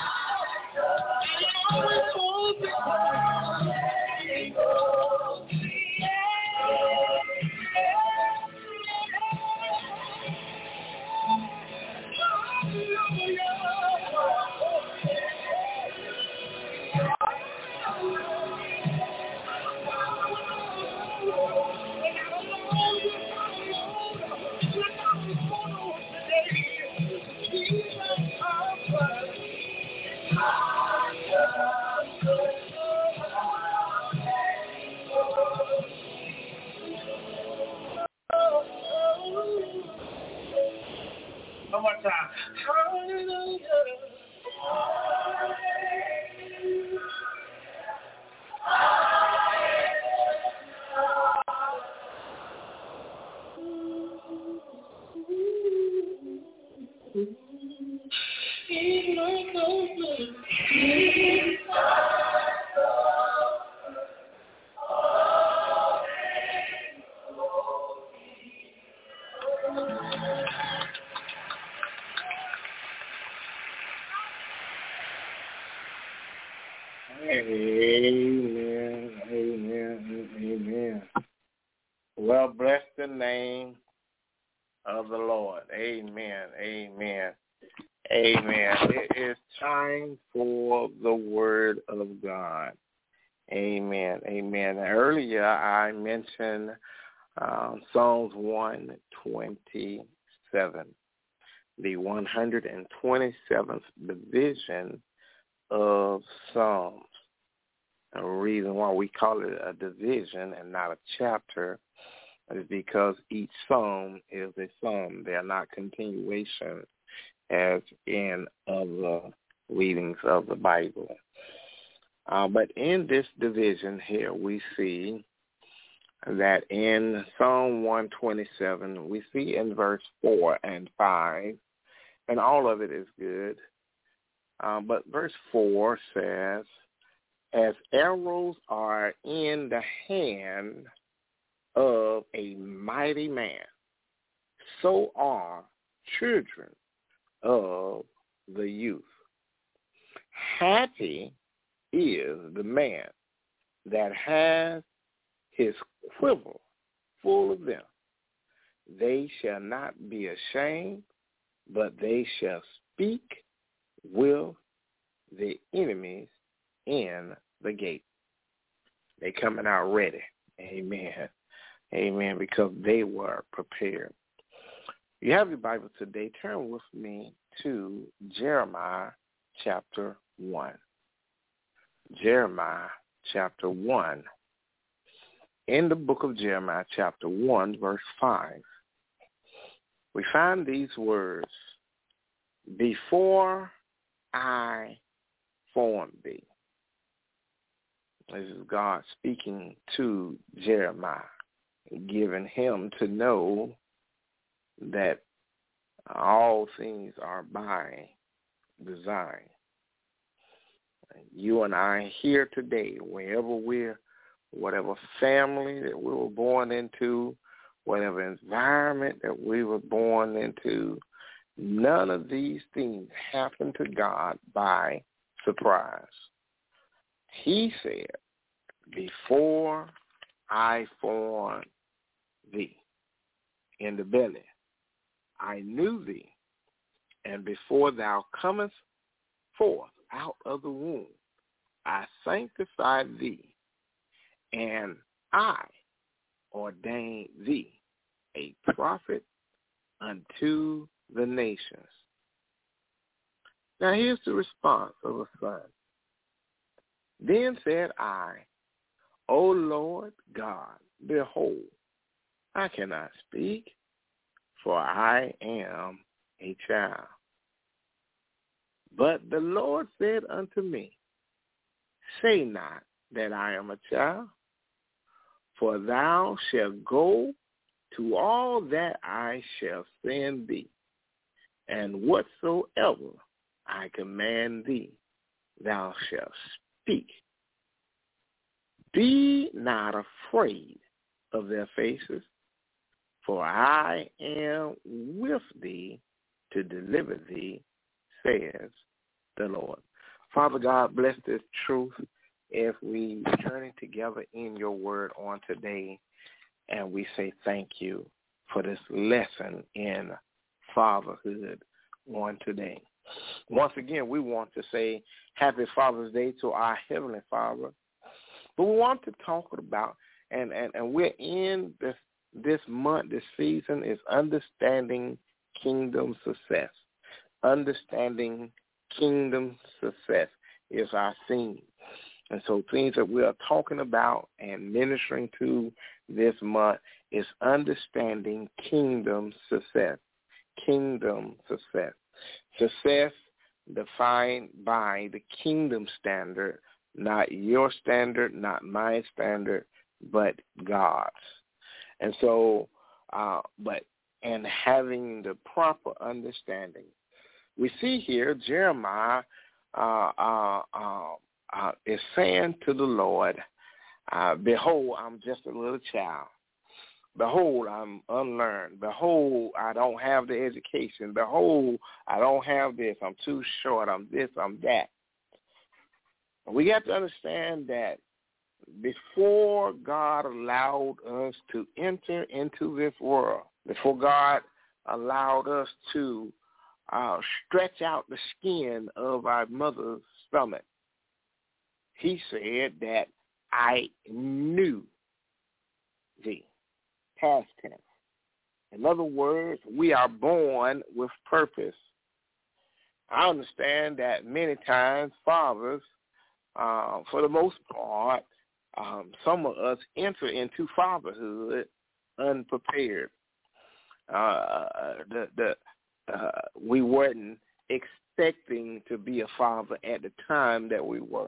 one more time. Amen, amen, amen. Well, bless the name of the Lord. Amen, amen, amen. It is time for the Word of God. Amen, amen. Earlier I mentioned Psalms 127, the 127th division of Psalms. The reason why we call it a division and not a chapter is because each psalm is a psalm. They are not continuation as in other readings of the Bible. But in this division here, we see that in Psalm 127, we see in verse 4 and 5, and all of it is good. But verse 4 says, as arrows are in the hand of a mighty man, so are children of the youth. Happy is the man that has his quiver full of them. They shall not be ashamed, but they shall speak with the enemies in the gate. They coming out ready. Amen. Amen. Because they were prepared. You have your Bible today. Turn with me to Jeremiah chapter 1. Jeremiah chapter 1. In the book of Jeremiah chapter 1, verse 5, we find these words, before I formed thee. This is God speaking to Jeremiah, giving him to know that all things are by design. You and I here today, whatever family that we were born into, whatever environment that we were born into, none of these things happen to God by surprise. He said, before I formed thee in the belly, I knew thee, and before thou comest forth out of the womb, I sanctified thee, and I ordained thee a prophet unto the nations. Now here's the response of a son. Then said I, O Lord God, behold, I cannot speak, for I am a child. But the Lord said unto me, say not that I am a child, for thou shalt go to all that I shall send thee, and whatsoever I command thee, thou shalt speak. Be not afraid of their faces, for I am with thee to deliver thee, says the Lord. Father God, bless this truth as we journey together in your word on today, and we say thank you for this lesson in fatherhood on today. Once again, we want to say Happy Father's Day to our Heavenly Father. But we want to talk about, and we're in this month, this season, is understanding kingdom success. Understanding kingdom success is our theme. And so things that we are talking about and ministering to this month is understanding kingdom success. Kingdom success. Success defined by the kingdom standard, not your standard, not my standard, but God's. And so, and having the proper understanding. We see here Jeremiah is saying to the Lord, behold, I'm just a little child. Behold, I'm unlearned. Behold, I don't have the education. Behold, I don't have this. I'm too short. I'm this, I'm that. We have to understand that before God allowed us to enter into this world, before God allowed us to stretch out the skin of our mother's stomach, he said that I knew thee. Past tense. In other words, we are born with purpose. I understand that many times fathers, for the most part, some of us enter into fatherhood unprepared. We weren't expecting to be a father at the time that we were.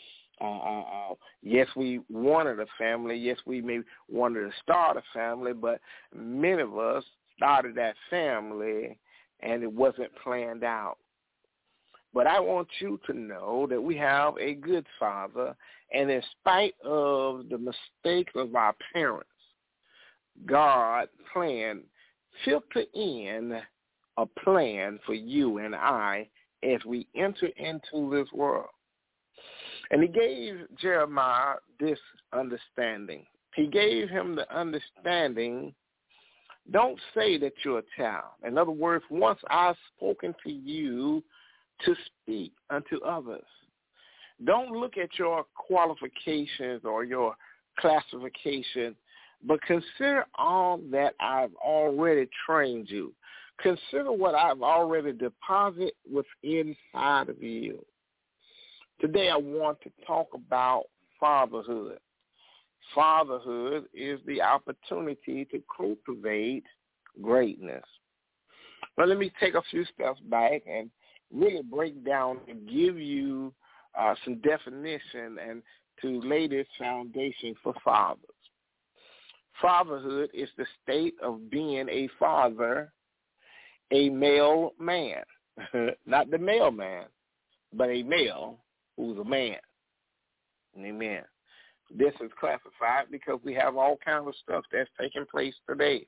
Yes, we wanted a family. Yes, we maybe wanted to start a family, but many of us started that family and it wasn't planned out. But I want you to know that we have a good father, and in spite of the mistakes of our parents, God planned, filter in a plan for you and I as we enter into this world. And he gave Jeremiah this understanding. He gave him the understanding, don't say that you're a child. In other words, once I've spoken to you to speak unto others, don't look at your qualifications or your classification, but consider all that I've already trained you. Consider what I've already deposited within inside of you. Today I want to talk about fatherhood. Fatherhood is the opportunity to cultivate greatness. But let me take a few steps back and really break down and give you some definition and to lay this foundation for fathers. Fatherhood is the state of being a father, a male man, not the mailman, but a male who's a man. Amen. This is classified because we have all kinds of stuff that's taking place today.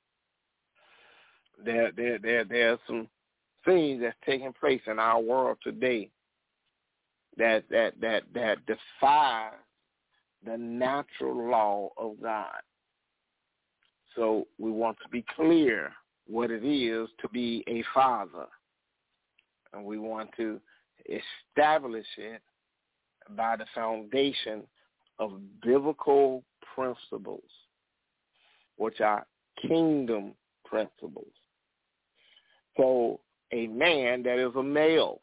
There are some things that's taking place in our world today that defy the natural law of God. So we want to be clear what it is to be a father, and we want to establish it by the foundation of biblical principles, which are kingdom principles. So a man that is a male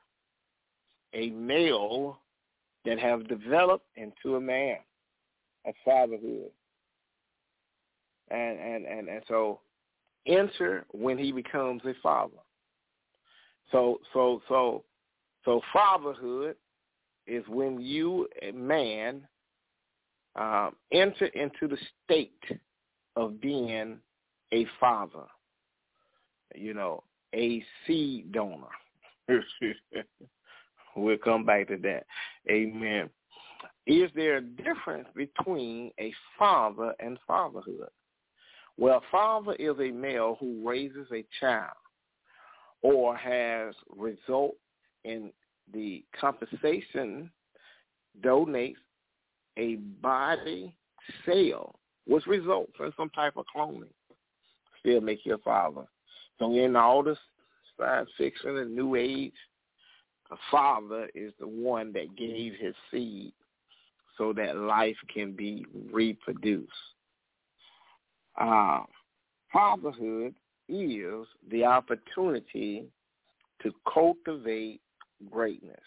that has developed into a man, a fatherhood. And so enter when he becomes a father. So fatherhood is when you, a man, enter into the state of being a father, a seed donor. We'll come back to that. Amen. Is there a difference between a father and fatherhood? Well, father is a male who raises a child or has result in the compensation, donates a body cell, which results in some type of cloning. Still make you a father. So in all this science fiction and new age, a father is the one that gave his seed so that life can be reproduced. Fatherhood is the opportunity to cultivate greatness.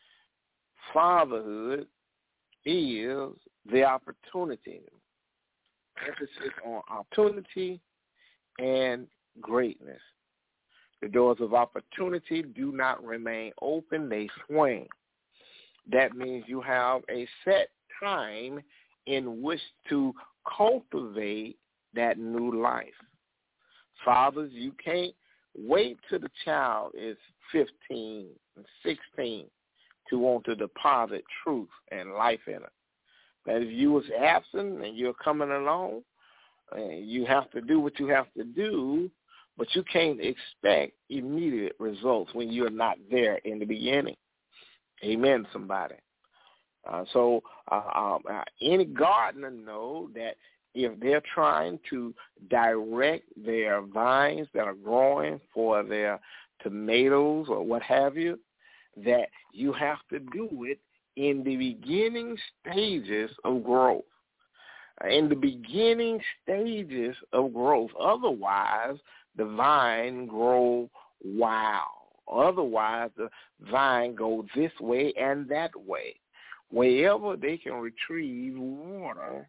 Fatherhood is the opportunity. Emphasis on opportunity and greatness. The doors of opportunity do not remain open, they swing. That means you have a set time in which to cultivate that new life. Fathers, you can't wait till the child is 15 and 16 to want to deposit truth and life in it. That if you was absent and you're coming along, you have to do what you have to do, but you can't expect immediate results when you're not there in the beginning. Amen, somebody. So any gardener know that if they're trying to direct their vines that are growing for their tomatoes or what have you, that you have to do it in the beginning stages of growth. In the beginning stages of growth. Otherwise, the vine grow wild. Otherwise, the vine go this way and that way. Wherever they can retrieve water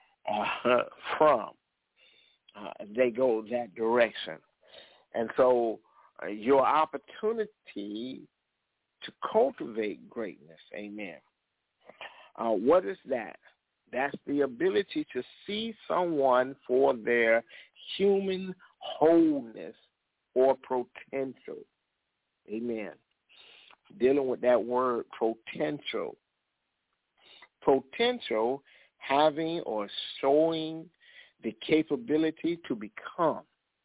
from, they go that direction. And so your opportunity to cultivate greatness, amen. What is that? That's the ability to see someone for their human wholeness or potential. Amen. Dealing with that word potential. Potential, having or showing the capability to become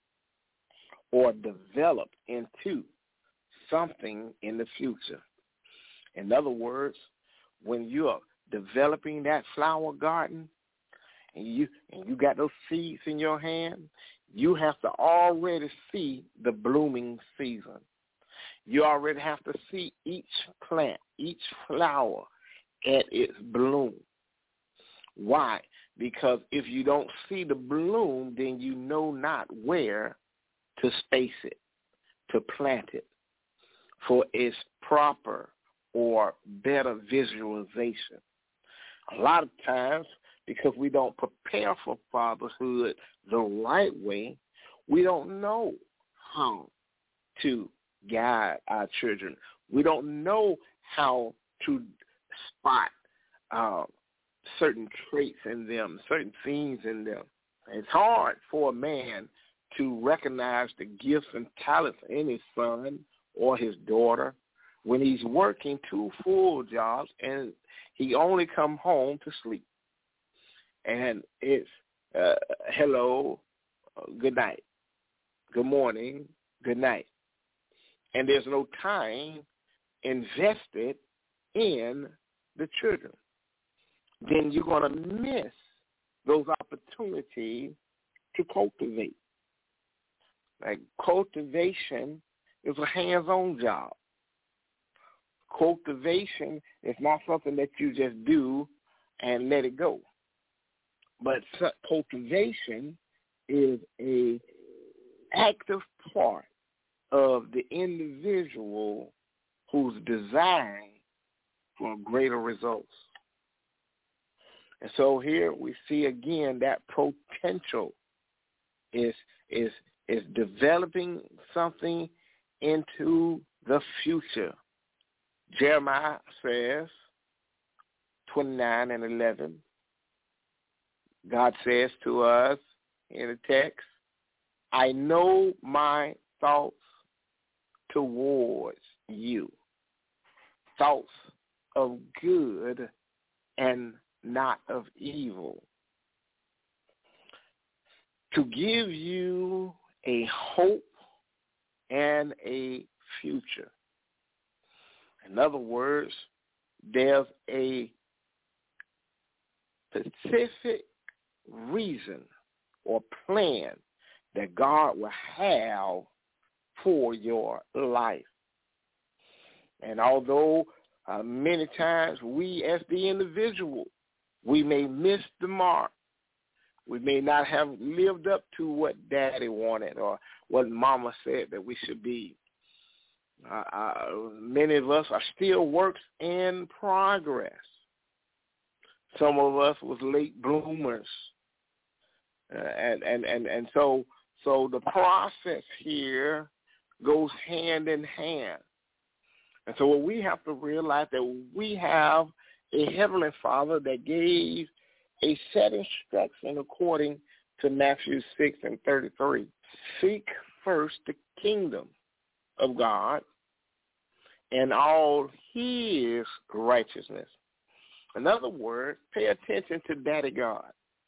or develop into something in the future. In other words, when you're developing that flower garden and you got those seeds in your hand, you have to already see the blooming season. You already have to see each plant, each flower at its bloom. Why? Because if you don't see the bloom, then you know not where to space it, to plant it for its proper or better visualization. A lot of times, because we don't prepare for fatherhood the right way, we don't know how to guide our children. We don't know how to spot certain traits in them, certain things in them. It's hard for a man to recognize the gifts and talents in his son or his daughter when he's working 2 full jobs and he only come home to sleep. And it's hello, good night, good morning, good night. And there's no time invested in the children. Then you're going to miss those opportunities to cultivate. Like cultivation is a hands-on job. Cultivation is not something that you just do and let it go. But cultivation is an active part of the individual who's designed for greater results. And so here we see again that potential is developing something into the future. Jeremiah says, 29 and 11, God says to us in the text, I know my thoughts towards you, thoughts of good and not of evil, to give you a hope and a future. In other words, there's a specific reason or plan that God will have for your life. And although many times we as the individual, we may miss the mark. We may not have lived up to what Daddy wanted or what Mama said that we should be. Many of us are still works in progress. Some of us was late bloomers. And so the process here goes hand in hand. And so what we have to realize that we have a Heavenly Father that gave a set instruction according to Matthew 6:33. Seek first the kingdom of God and all his righteousness. In other words, pay attention to Daddy God.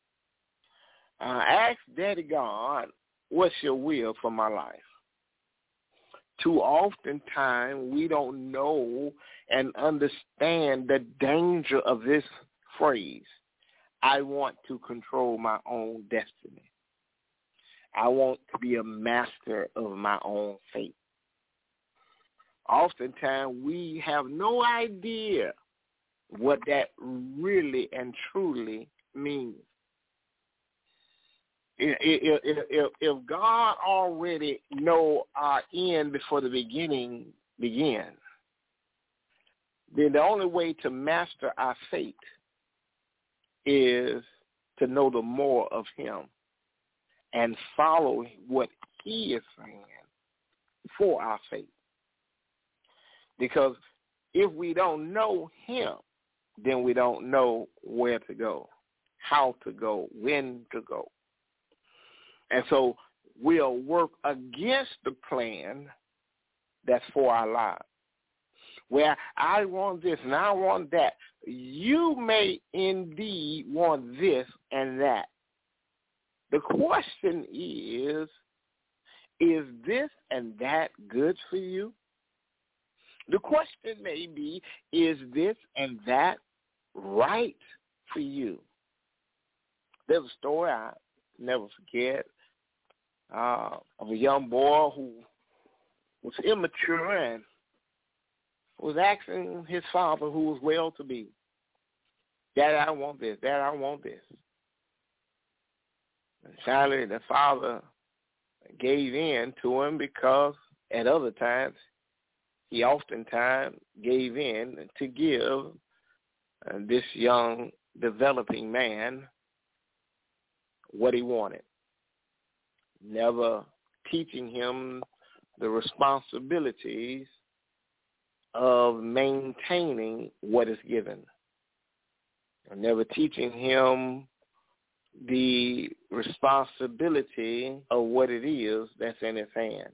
Ask Daddy God, what's your will for my life? Too often time we don't know and understand the danger of this phrase. I want to control my own destiny. I want to be a master of my own fate. Oftentimes we have no idea what that really and truly means. If God already know our end before the beginning begins, then the only way to master our fate is to know the more of him and follow what he is saying for our fate. Because if we don't know him, then we don't know where to go, how to go, when to go. And so we'll work against the plan that's for our lives. Where I want this and I want that. You may indeed want this and that. The question is this and that good for you? The question may be, is this and that right for you? There's a story I never forget of a young boy who was immature and was asking his father, who was well-to-be, Dad, I want this. Dad, I want this. And finally, the father gave in to him because at other times he oftentimes gave in to give this young developing man what he wanted, never teaching him the responsibilities of maintaining what is given, never teaching him the responsibility of what it is that's in his hand.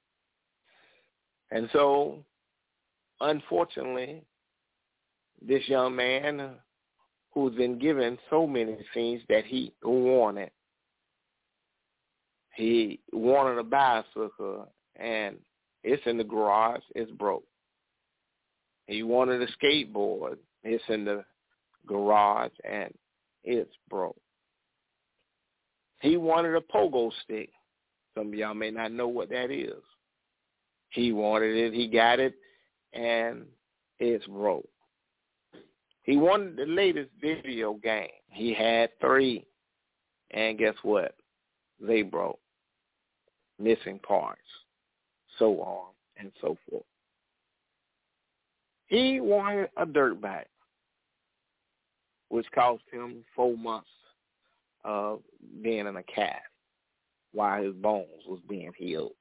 And so, unfortunately, this young man who's been given so many things that he wanted a bicycle, and it's in the garage, it's broke. He wanted a skateboard, it's in the garage, and it's broke. He wanted a pogo stick. Some of y'all may not know what that is. He wanted it, he got it, and it's broke. He wanted the latest video game. He had 3, and guess what? They broke. Missing parts, so on and so forth. He wanted a dirt bike, which cost him 4 months of being in a cast while his bones was being healed.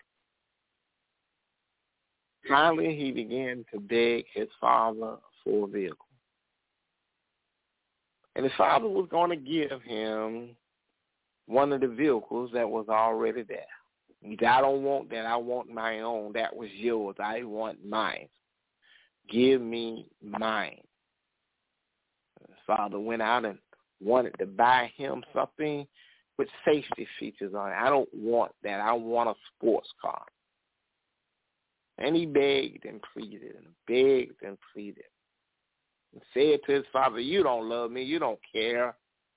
Finally, he began to beg his father for a vehicle. And his father was going to give him one of the vehicles that was already there. He said, I don't want that. I want my own. That was yours. I want mine. Give me mine. His father went out and wanted to buy him something with safety features on it. I don't want that. I want a sports car. And he begged and pleaded and begged and pleaded and said to his father, you don't love me. You don't care.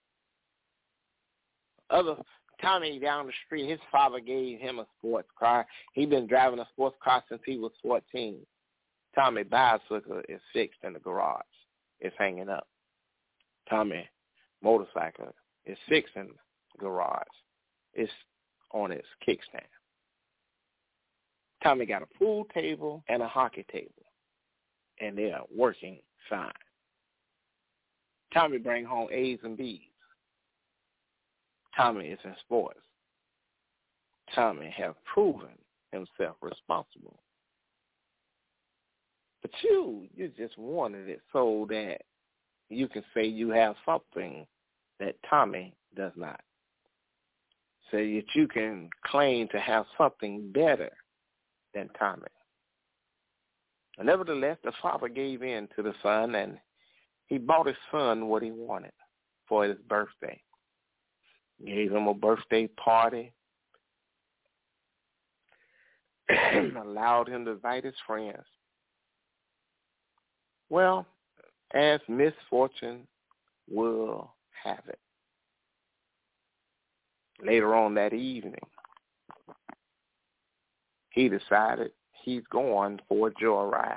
Tommy down the street, his father gave him a sports car. He'd been driving a sports car since he was 14. Tommy's bicycle is fixed in the garage. It's hanging up. Tommy's motorcycle is fixed in the garage. It's on its kickstand. Tommy got a pool table and a hockey table, and they are working fine. Tommy bring home A's and B's. Tommy is in sports. Tommy have proven himself responsible. But you just wanted it so that you can say you have something that Tommy does not. So that you can claim to have something better than Tommy. And nevertheless, the father gave in to the son, and he bought his son what he wanted for his birthday. Gave him a birthday party, allowed him to invite his friends. Well, as misfortune will have it, later on that evening, he decided he's going for a joyride.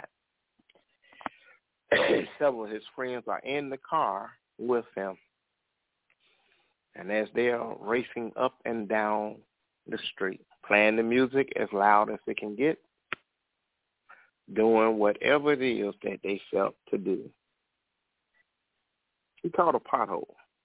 Several of his friends are in the car with him. And as they are racing up and down the street, playing the music as loud as they can get, doing whatever it is that they felt to do, he caught a pothole.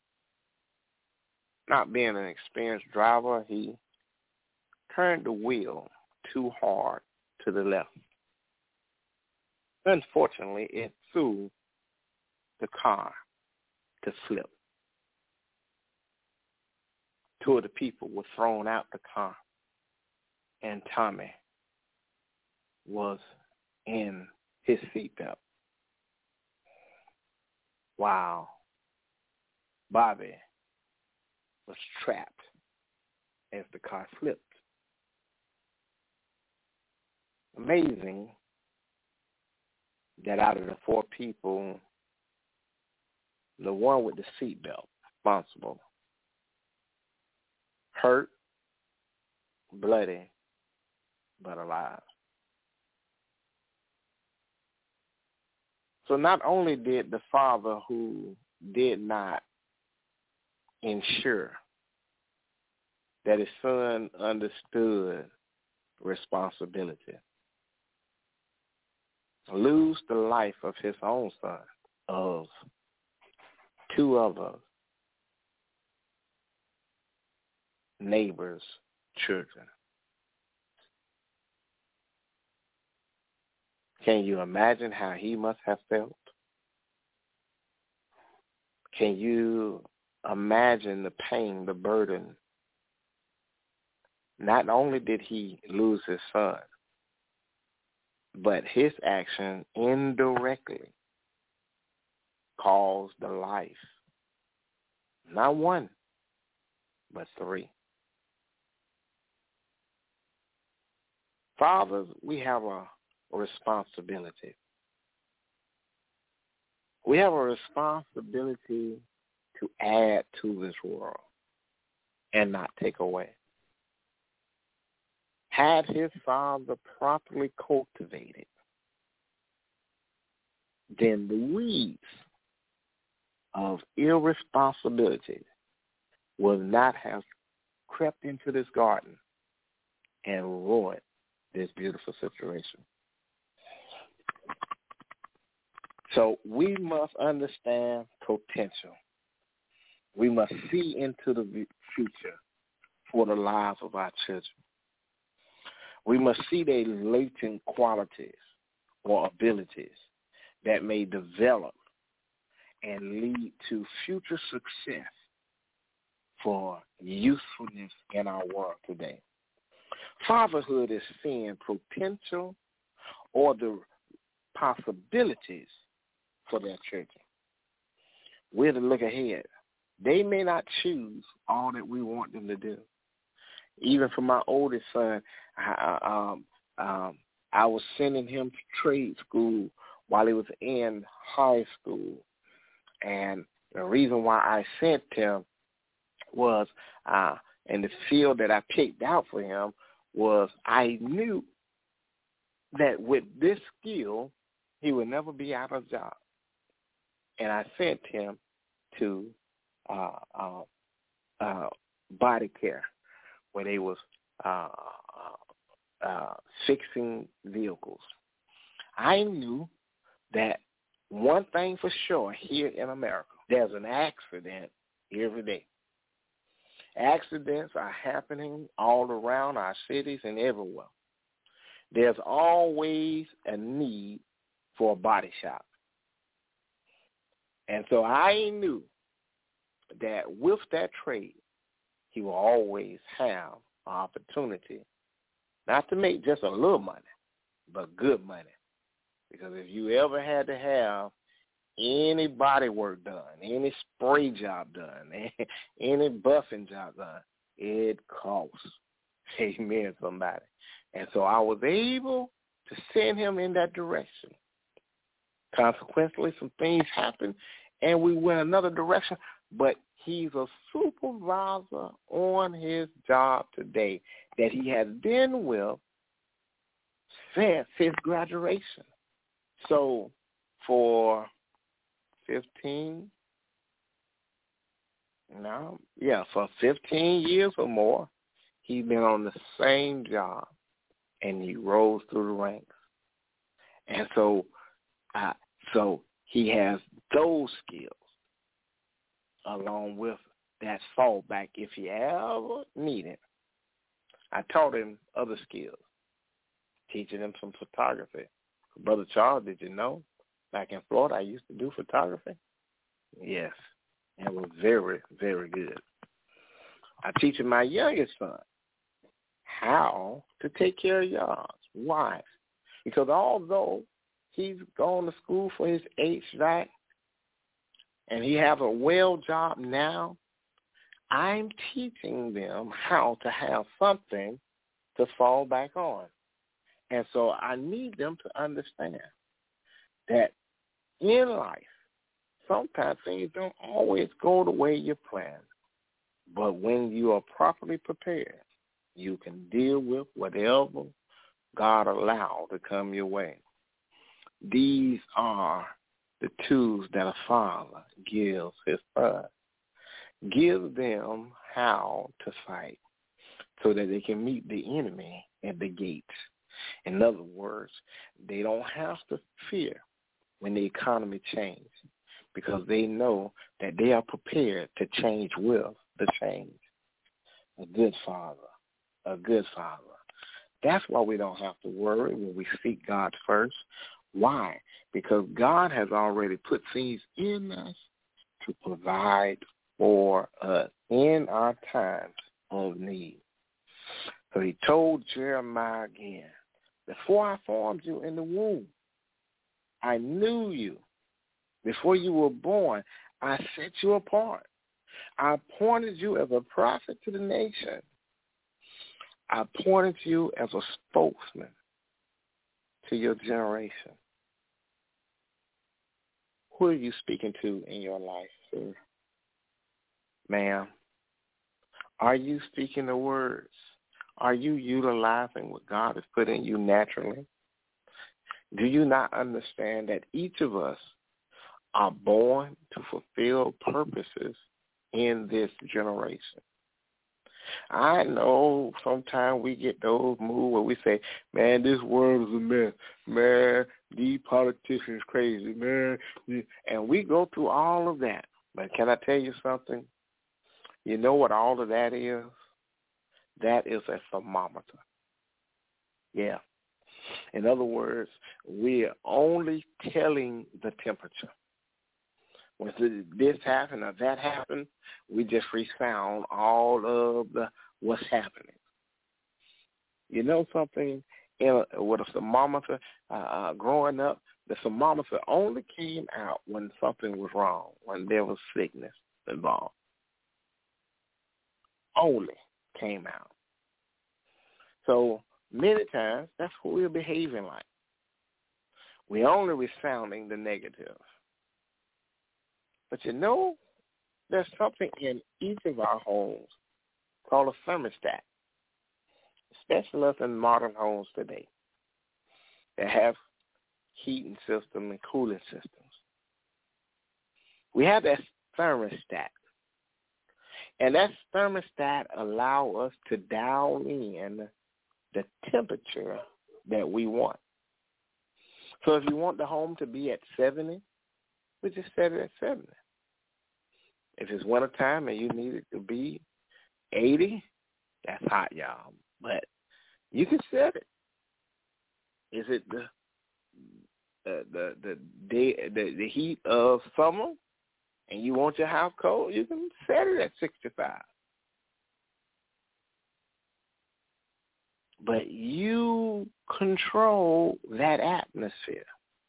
Not being an experienced driver, he turned the wheel too hard to the left. Unfortunately, it threw the car to flip. Two of the people were thrown out the car, and Tommy was in his seatbelt. Wow. Bobby was trapped as the car flipped. Amazing that out of the four people, the one with the seatbelt responsible, hurt, bloody, but alive. So not only did the father who did not ensure that his son understood responsibility, lose the life of his own son, of two other neighbors' children. Can you imagine how he must have felt? Can you imagine the pain, the burden? Not only did he lose his son, but his action indirectly caused the life, not one, but three. Fathers, we have a responsibility. We have a responsibility to add to this world and not take away. Had his father properly cultivated, then the weeds of irresponsibility would not have crept into this garden and ruined this beautiful situation. So we must understand potential. We must see into the future for the lives of our children. We must see their latent qualities or abilities that may develop and lead to future success for usefulness in our world today. Fatherhood is seeing potential or the possibilities for their children. We're to look ahead. They may not choose all that we want them to do. Even for my oldest son, I was sending him to trade school while he was in high school. And the reason why I sent him was, in the field that I picked out for him, was I knew that with this skill, he would never be out of job. And I sent him to body care, where they was fixing vehicles. I knew that one thing for sure here in America, there's an accident every day. Accidents are happening all around our cities and everywhere. There's always a need for a body shop. And so I knew that with that trade, he will always have an opportunity not to make just a little money, but good money. Because if you ever had to have any body work done, any spray job done, any buffing job done, it costs. Amen, somebody. And so I was able to send him in that direction. Consequently, some things happened, and we went another direction, but he's a supervisor on his job today that he has been with since his graduation. So for 15 years or more, he's been on the same job, and he rose through the ranks. And so he has those skills along with that fallback if he ever needed. I taught him other skills, teaching him some photography. Brother Charles, did you know, back in Florida, I used to do photography? Yes, it was very, very good. I teach my youngest son how to take care of yards. Why? Because although he's gone to school for his HVAC and he has a well job now, I'm teaching them how to have something to fall back on. And so I need them to understand that in life, sometimes things don't always go the way you plan. But when you are properly prepared, you can deal with whatever God allowed to come your way. These are the tools that a father gives his son. Give them how to fight so that they can meet the enemy at the gates. In other words, they don't have to fear when the economy changes because they know that they are prepared to change with the change. A good father. That's why we don't have to worry when we seek God first. Why? Because God has already put things in us to provide for us in our times of need. So he told Jeremiah again, before I formed you in the womb, I knew you. Before you were born, I set you apart. I appointed you as a prophet to the nation. I appointed you as a spokesman to your generation. Who are you speaking to in your life, sir? Ma'am, are you speaking the words? Are you utilizing what God has put in you naturally? Do you not understand that each of us are born to fulfill purposes in this generation? I know sometimes we get those moves where we say, man, this world is a mess. Man, these politicians crazy, man. And we go through all of that. But can I tell you something? You know what all of that is? That is a thermometer. Yeah. In other words, we are only telling the temperature. when this happened or that happened, we just resound all of what's happening. You know something? With a thermometer, growing up, the thermometer only came out when something was wrong, when there was sickness involved. Only came out. So many times, that's what we're behaving like. We're only resounding the negative. But you know, there's something in each of our homes called a thermostat, especially us in modern homes today that have heating system and cooling systems. We have that thermostat. And that thermostat allows us to dial in the temperature that we want. So if you want the home to be at 70, we just set it at 70. If it's wintertime and you need it to be 80, that's hot, y'all. But you can set it. Is it the heat of summer and you want your house cold? You can set it at 65. But you control that atmosphere.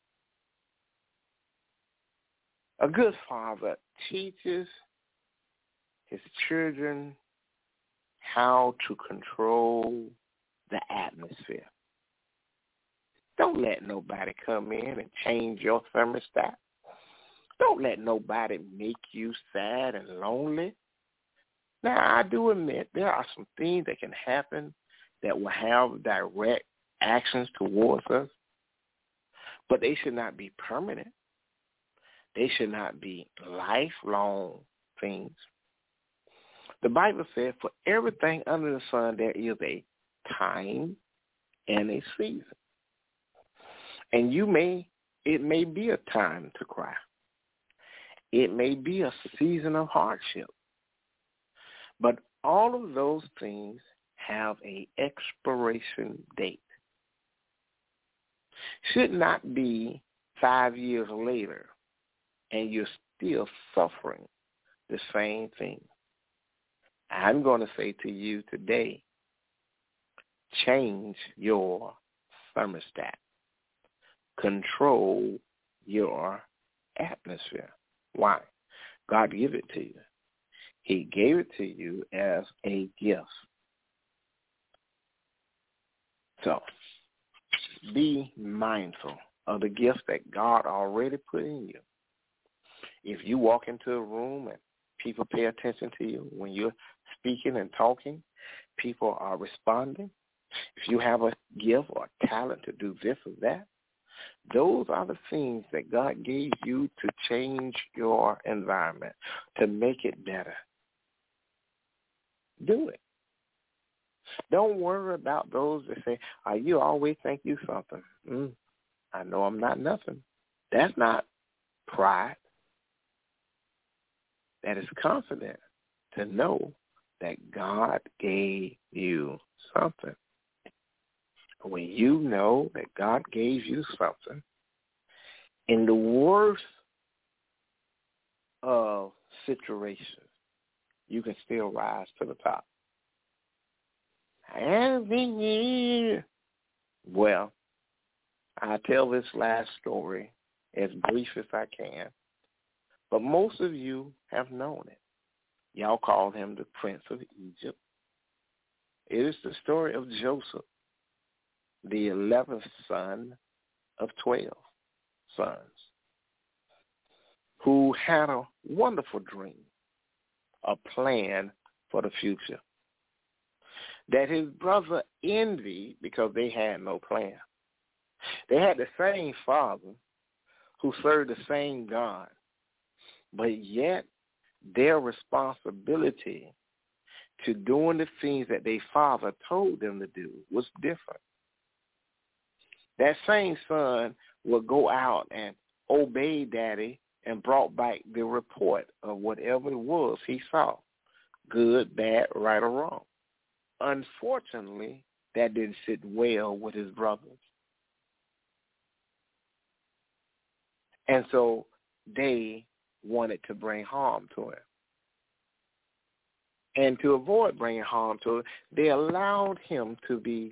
A good father teaches his children how to control the atmosphere. Don't let nobody come in and change your thermostat. Don't let nobody make you sad and lonely. Now, I do admit there are some things that can happen that will have direct actions towards us, but they should not be permanent. They should not be lifelong things. The Bible says, for everything under the sun, there is a time and a season. And it may be a time to cry. It may be a season of hardship. But all of those things have an expiration date. Should not be 5 years later and you're still suffering the same thing. I'm going to say to you today, change your thermostat. Control your atmosphere. Why? God gave it to you. He gave it to you as a gift. So, be mindful of the gifts that God already put in you. If you walk into a room and people pay attention to you when you're speaking and talking, people are responding. If you have a gift or a talent to do this or that, those are the things that God gave you to change your environment, to make it better. Do it. Don't worry about those that say, you always think you something. I know I'm not nothing. That's not pride. That is confident to know that God gave you something. When you know that God gave you something, in the worst of situations, you can still rise to the top. Well, I'll tell this last story as brief as I can, but most of you have known it. Y'all call him the Prince of Egypt. It is the story of Joseph, the 11th son of 12 sons, who had a wonderful dream, a plan for the future, that his brother envied because they had no plan. They had the same father who served the same God, but yet their responsibility to doing the things that their father told them to do was different. That same son would go out and obey daddy and brought back the report of whatever it was he saw, good, bad, right, or wrong. Unfortunately, that didn't sit well with his brothers. And so they wanted to bring harm to him. And to avoid bringing harm to him, they allowed him to be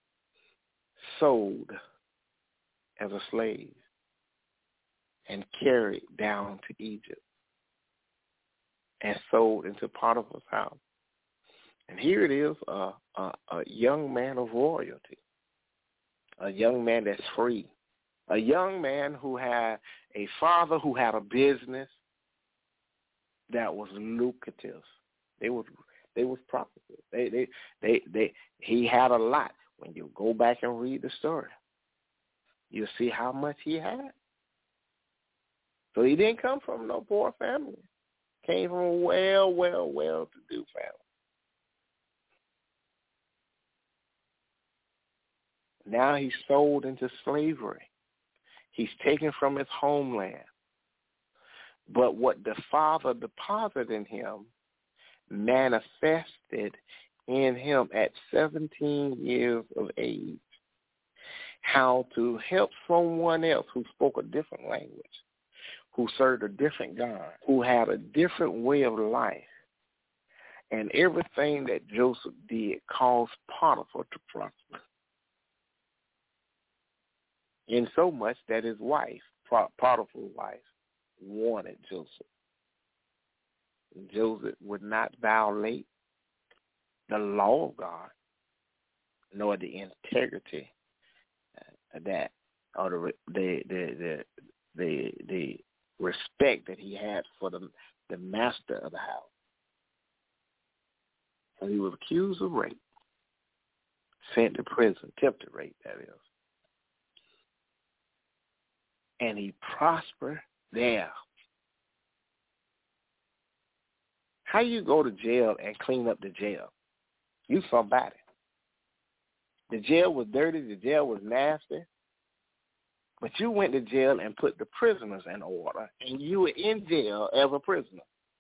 sold as a slave and carried down to Egypt and sold into Potiphar's house. And here it is, a young man of royalty, a young man that's free, a young man who had a father who had a business that was lucrative. They was profitable. He had a lot. When you go back and read the story, you'll see how much he had. So he didn't come from no poor family. Came from a well-to-do family. Now he's sold into slavery. He's taken from his homeland. But what the Father deposited in him manifested in him at 17 years of age. How to help someone else who spoke a different language, who served a different God, who had a different way of life. And everything that Joseph did caused Potiphar to prosper. In so much that his wife, Potiphar's wife, wanted Joseph. Joseph would not violate the law of God, nor the integrity that, or the respect that he had for the master of the house. So he was accused of rape, sent to prison, attempted rape, that is. And he prospered there. How you go to jail and clean up the jail? You somebody. The jail was dirty. The jail was nasty. But you went to jail and put the prisoners in order, and you were in jail as a prisoner.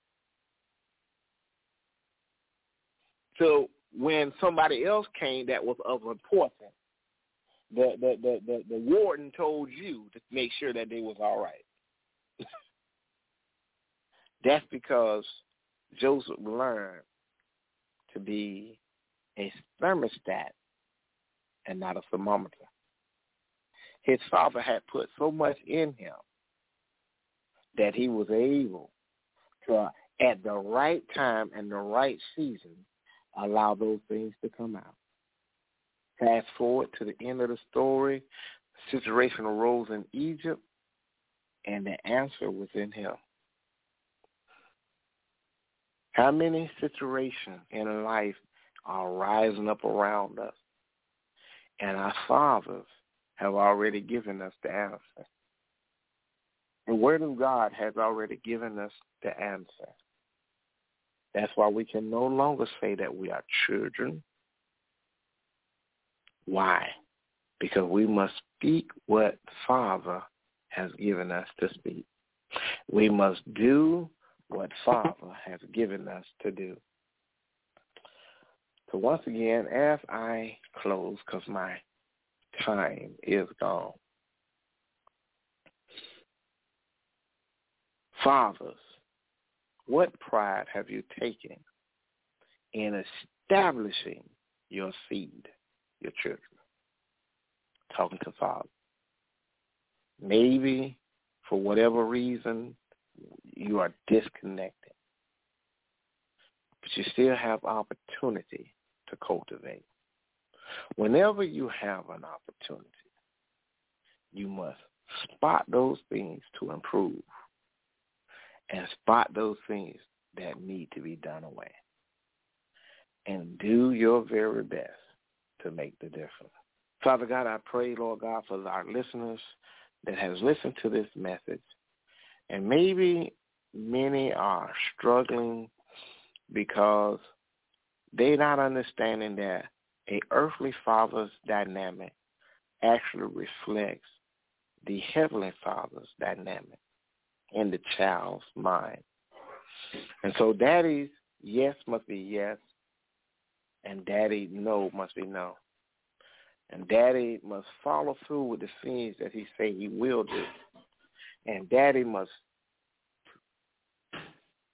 So when somebody else came that was of importance, the warden told you to make sure that they was all right. That's because Joseph learned to be a thermostat and not a thermometer. His father had put so much in him that he was able to, at the right time and the right season, allow those things to come out. Fast forward to the end of the story, the situation arose in Egypt, and the answer was in him. How many situations in life are rising up around us, and our fathers have already given us the answer? The Word of God has already given us the answer. That's why we can no longer say that we are children. Why? Because we must speak what the Father has given us to speak. We must do what Father has given us to do. So once again, as I close, because my time is gone, fathers, what pride have you taken in establishing your seed, your children? Talking to fathers. Maybe for whatever reason you are disconnected, but you still have opportunity to cultivate. Whenever you have an opportunity, you must spot those things to improve and spot those things that need to be done away, and do your very best to make the difference. Father God, I pray, Lord God, for our listeners that has listened to this message, and maybe many are struggling because they're not understanding that a earthly father's dynamic actually reflects the heavenly father's dynamic in the child's mind. And so daddy's yes must be yes, and daddy no must be no. And daddy must follow through with the things that he say he will do. And daddy must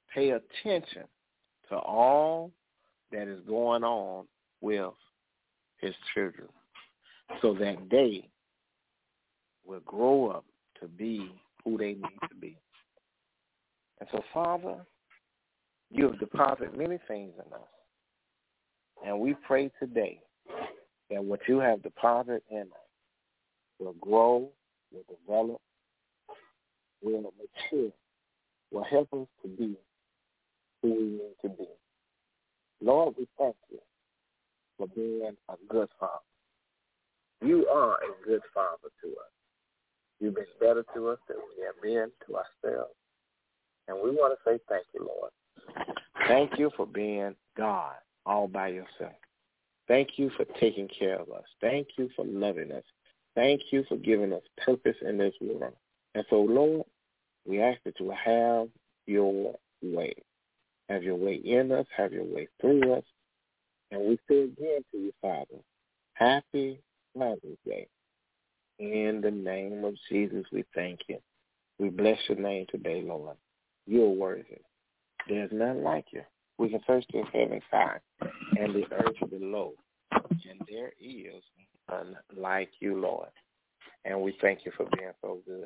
pay attention to all that is going on with his children so that they will grow up to be who they need to be. And so, Father, you have deposited many things in us. And we pray today that what you have deposited in us will grow, will develop, will mature, will help us to be who we need to be. Lord, we thank you for being a good Father. You are a good Father to us. You've been better to us than we have been to ourselves. And we want to say thank you, Lord. Thank you for being God all by yourself. Thank you for taking care of us. Thank you for loving us. Thank you for giving us purpose in this world. And so, Lord, we ask that you will have your way. Have your way in us. Have your way through us. And we say again to you, Father, happy Mother's Day. In the name of Jesus, we thank you. We bless your name today, Lord. You're worthy. There's none like you. We can search the heaven high and the earth below, and there is none like you, Lord. And we thank you for being so good.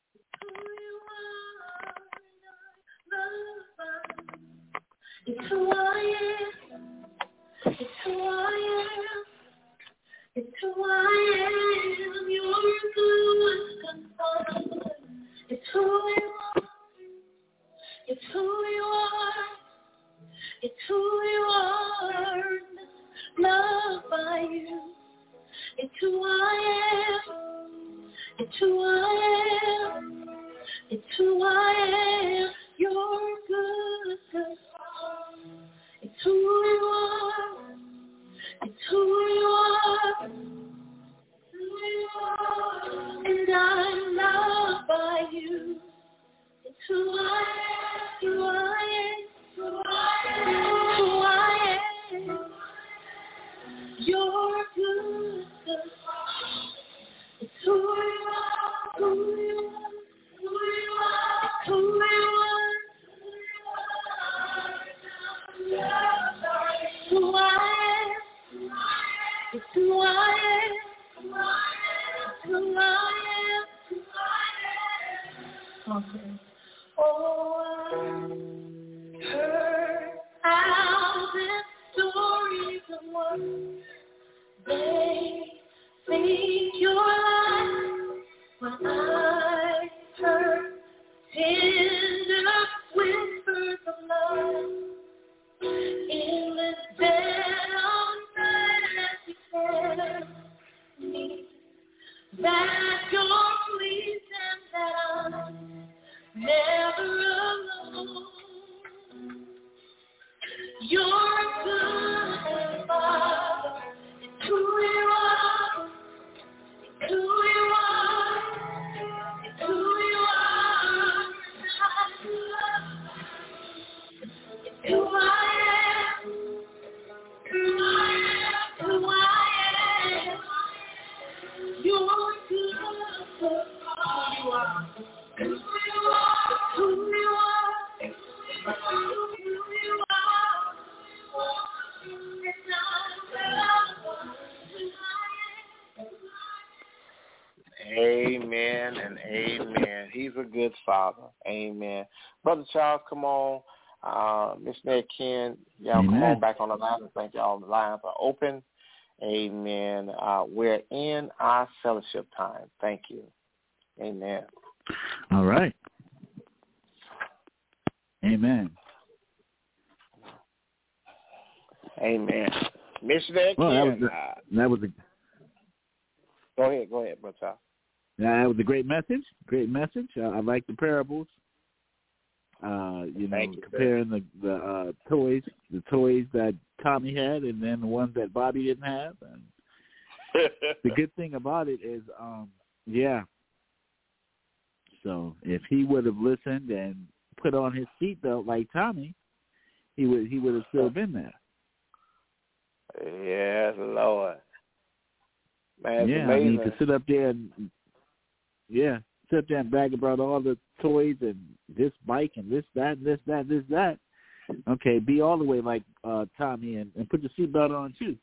It's who I am. It's who I am. It's who I am. You're good, Father. It's who you are. It's who you are. It's who you are. Loved by you. It's who I am. It's who I am. It's who I am. You're good, Father. It's who you are. It's who you are. Who you are. And I'm loved by you. It's who I am. Who I am. Who I am. Who I am. You're good. It's who you are. Who you are. Who you are. Who you are. Who I am. It's who I am. Who I am. Okay. Oh, I've heard 1,000 stories of what they think you're like, but I heard tender whispers of love in this bed of night as you tell me that you're pleased and that I'm never alone. You're a good Father. It's who you are. It's who you are. It's who you are. It's who I am. Who I am. You're good. Who you are. Who you are. Who you are. Who you are. Amen and amen. He's a good Father. Amen. Brother Charles, come on. Missionary Ken, y'all come on back on the line. I think y'all the lines are open. Amen. We're in our fellowship time. Thank you. Amen. All right. Amen. Amen. Missionary Ken. That was a. Go ahead, Brother Charles. That was a great message. Great message. I like the parables. Comparing the toys that Tommy had, and then the ones that Bobby didn't have. And the good thing about it is, So if he would have listened and put on his seatbelt like Tommy, he would have still been there. Yes, Lord. Man, it's amazing. I mean, to sit up there and sit there and brag about all the toys and this bike and this, that, this, that, this, that. Okay, be all the way like Tommy and put your seatbelt on too.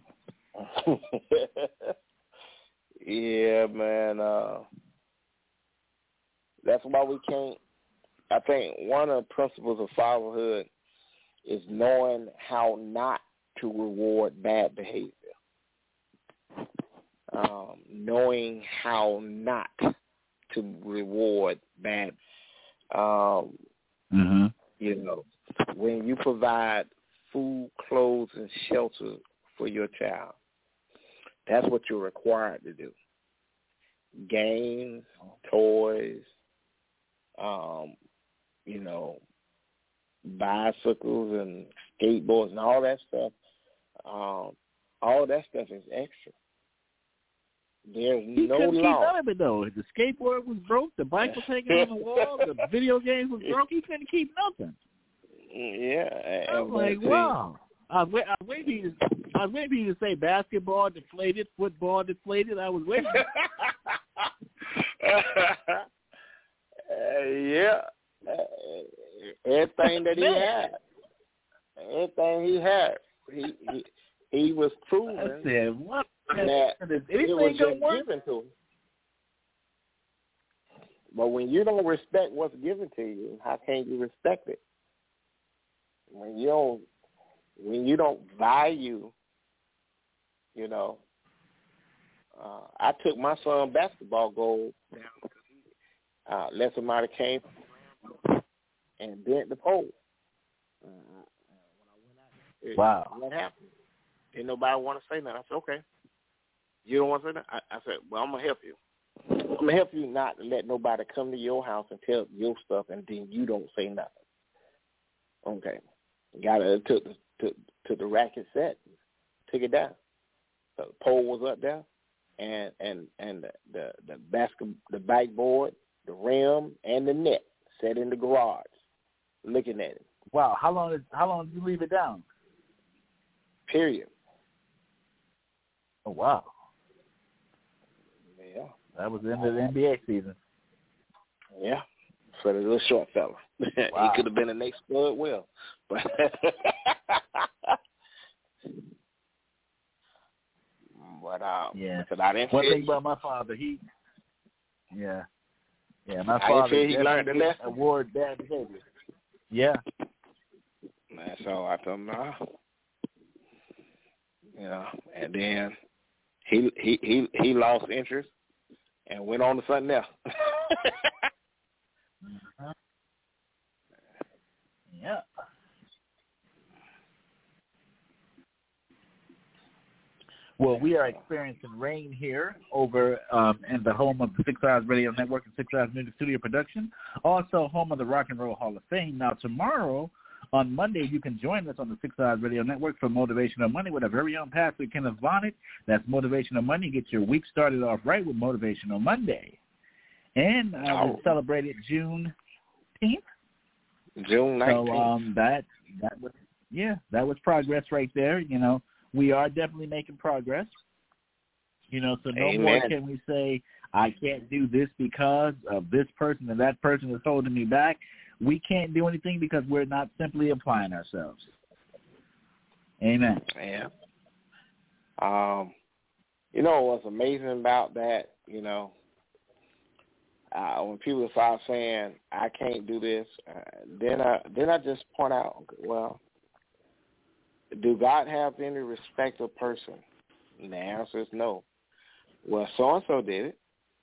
Yeah, man. That's why we can't. I think one of the principles of fatherhood is knowing how not to reward bad behavior. Knowing how not to reward bad. You know, when you provide food, clothes, and shelter for your child, that's what you're required to do. Games, toys, you know, bicycles and skateboards and all that stuff. All that stuff is extra. There's he no couldn't law. keep none of it though. The skateboard was broke. The bike was hanging on the wall. The video games was broke. He couldn't keep nothing. Yeah, I'm like, wow. I was waiting for you to say basketball deflated, football deflated. I was waiting. Yeah. Everything that he had, he was proving I said, what? that it was just given to him. But when you don't respect what's given to you, how can you respect it? When you don't value, you know. I took my son basketball goal down. Let somebody came and bent the pole. Wow. What happened? Didn't nobody want to say nothing. I said, okay. You don't want to say nothing? I said, well, I'm going to help you. I'm going to help you not to let nobody come to your house and tell your stuff and then you don't say nothing. Okay. Got it, took the racket set, took it down. So the pole was up there, and the backboard, the rim, and the net set in the garage, looking at it. Wow, how long did you leave it down? Period. Oh wow. Yeah. That was the end of the NBA season. Yeah. For the little short fella. Wow. He could have been the next Bud Will. But yeah. Because I didn't One thing about my father, my father he learned the lesson. Award bad behavior. Yeah. That's all I told him. Nah. You know, and then he lost interest and went on to something else. Yeah. Well, we are experiencing rain here over in the home of the 6 Hours Radio Network and 6 Hours Music Studio Production, also home of the Rock and Roll Hall of Fame. Now, tomorrow, on Monday, you can join us on the 6 Hours Radio Network for Motivational Monday with our very own pastor, Kenneth Vonnet. That's Motivational Monday. Get your week started off right with Motivational Monday. And we celebrated June 10th. June 19th. So that was progress right there. You know, we are definitely making progress. You know, so no more can we say I can't do this because of this person and that person is holding me back. We can't do anything because we're not simply applying ourselves. Amen. Yeah. You know what's amazing about that, you know, when people start saying, I can't do this, then I just point out, well, do God have any respect of person? And the answer is no. Well, so-and-so did it.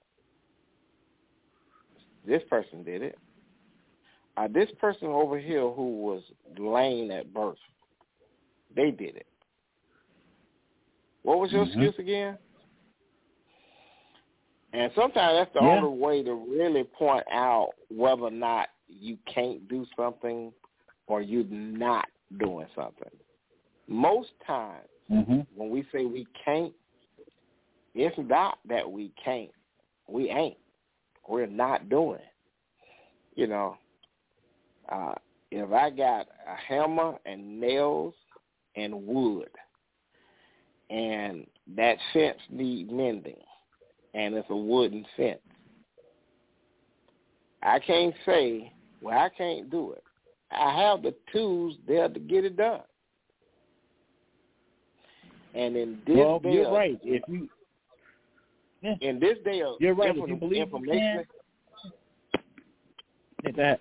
This person did it. This person over here who was lame at birth, they did it. What was your excuse again? And sometimes that's the only way to really point out whether or not you can't do something or you're not doing something. Most times when we say we can't, it's not that we can't. We ain't. We're not doing it. You know, if I got a hammer and nails and wood and that fence needs mending, and it's a wooden fence, I can't say, well, I can't do it. I have the tools there to get it done. And in this day, you're right. If you in this day of you're right. If you believe information, that.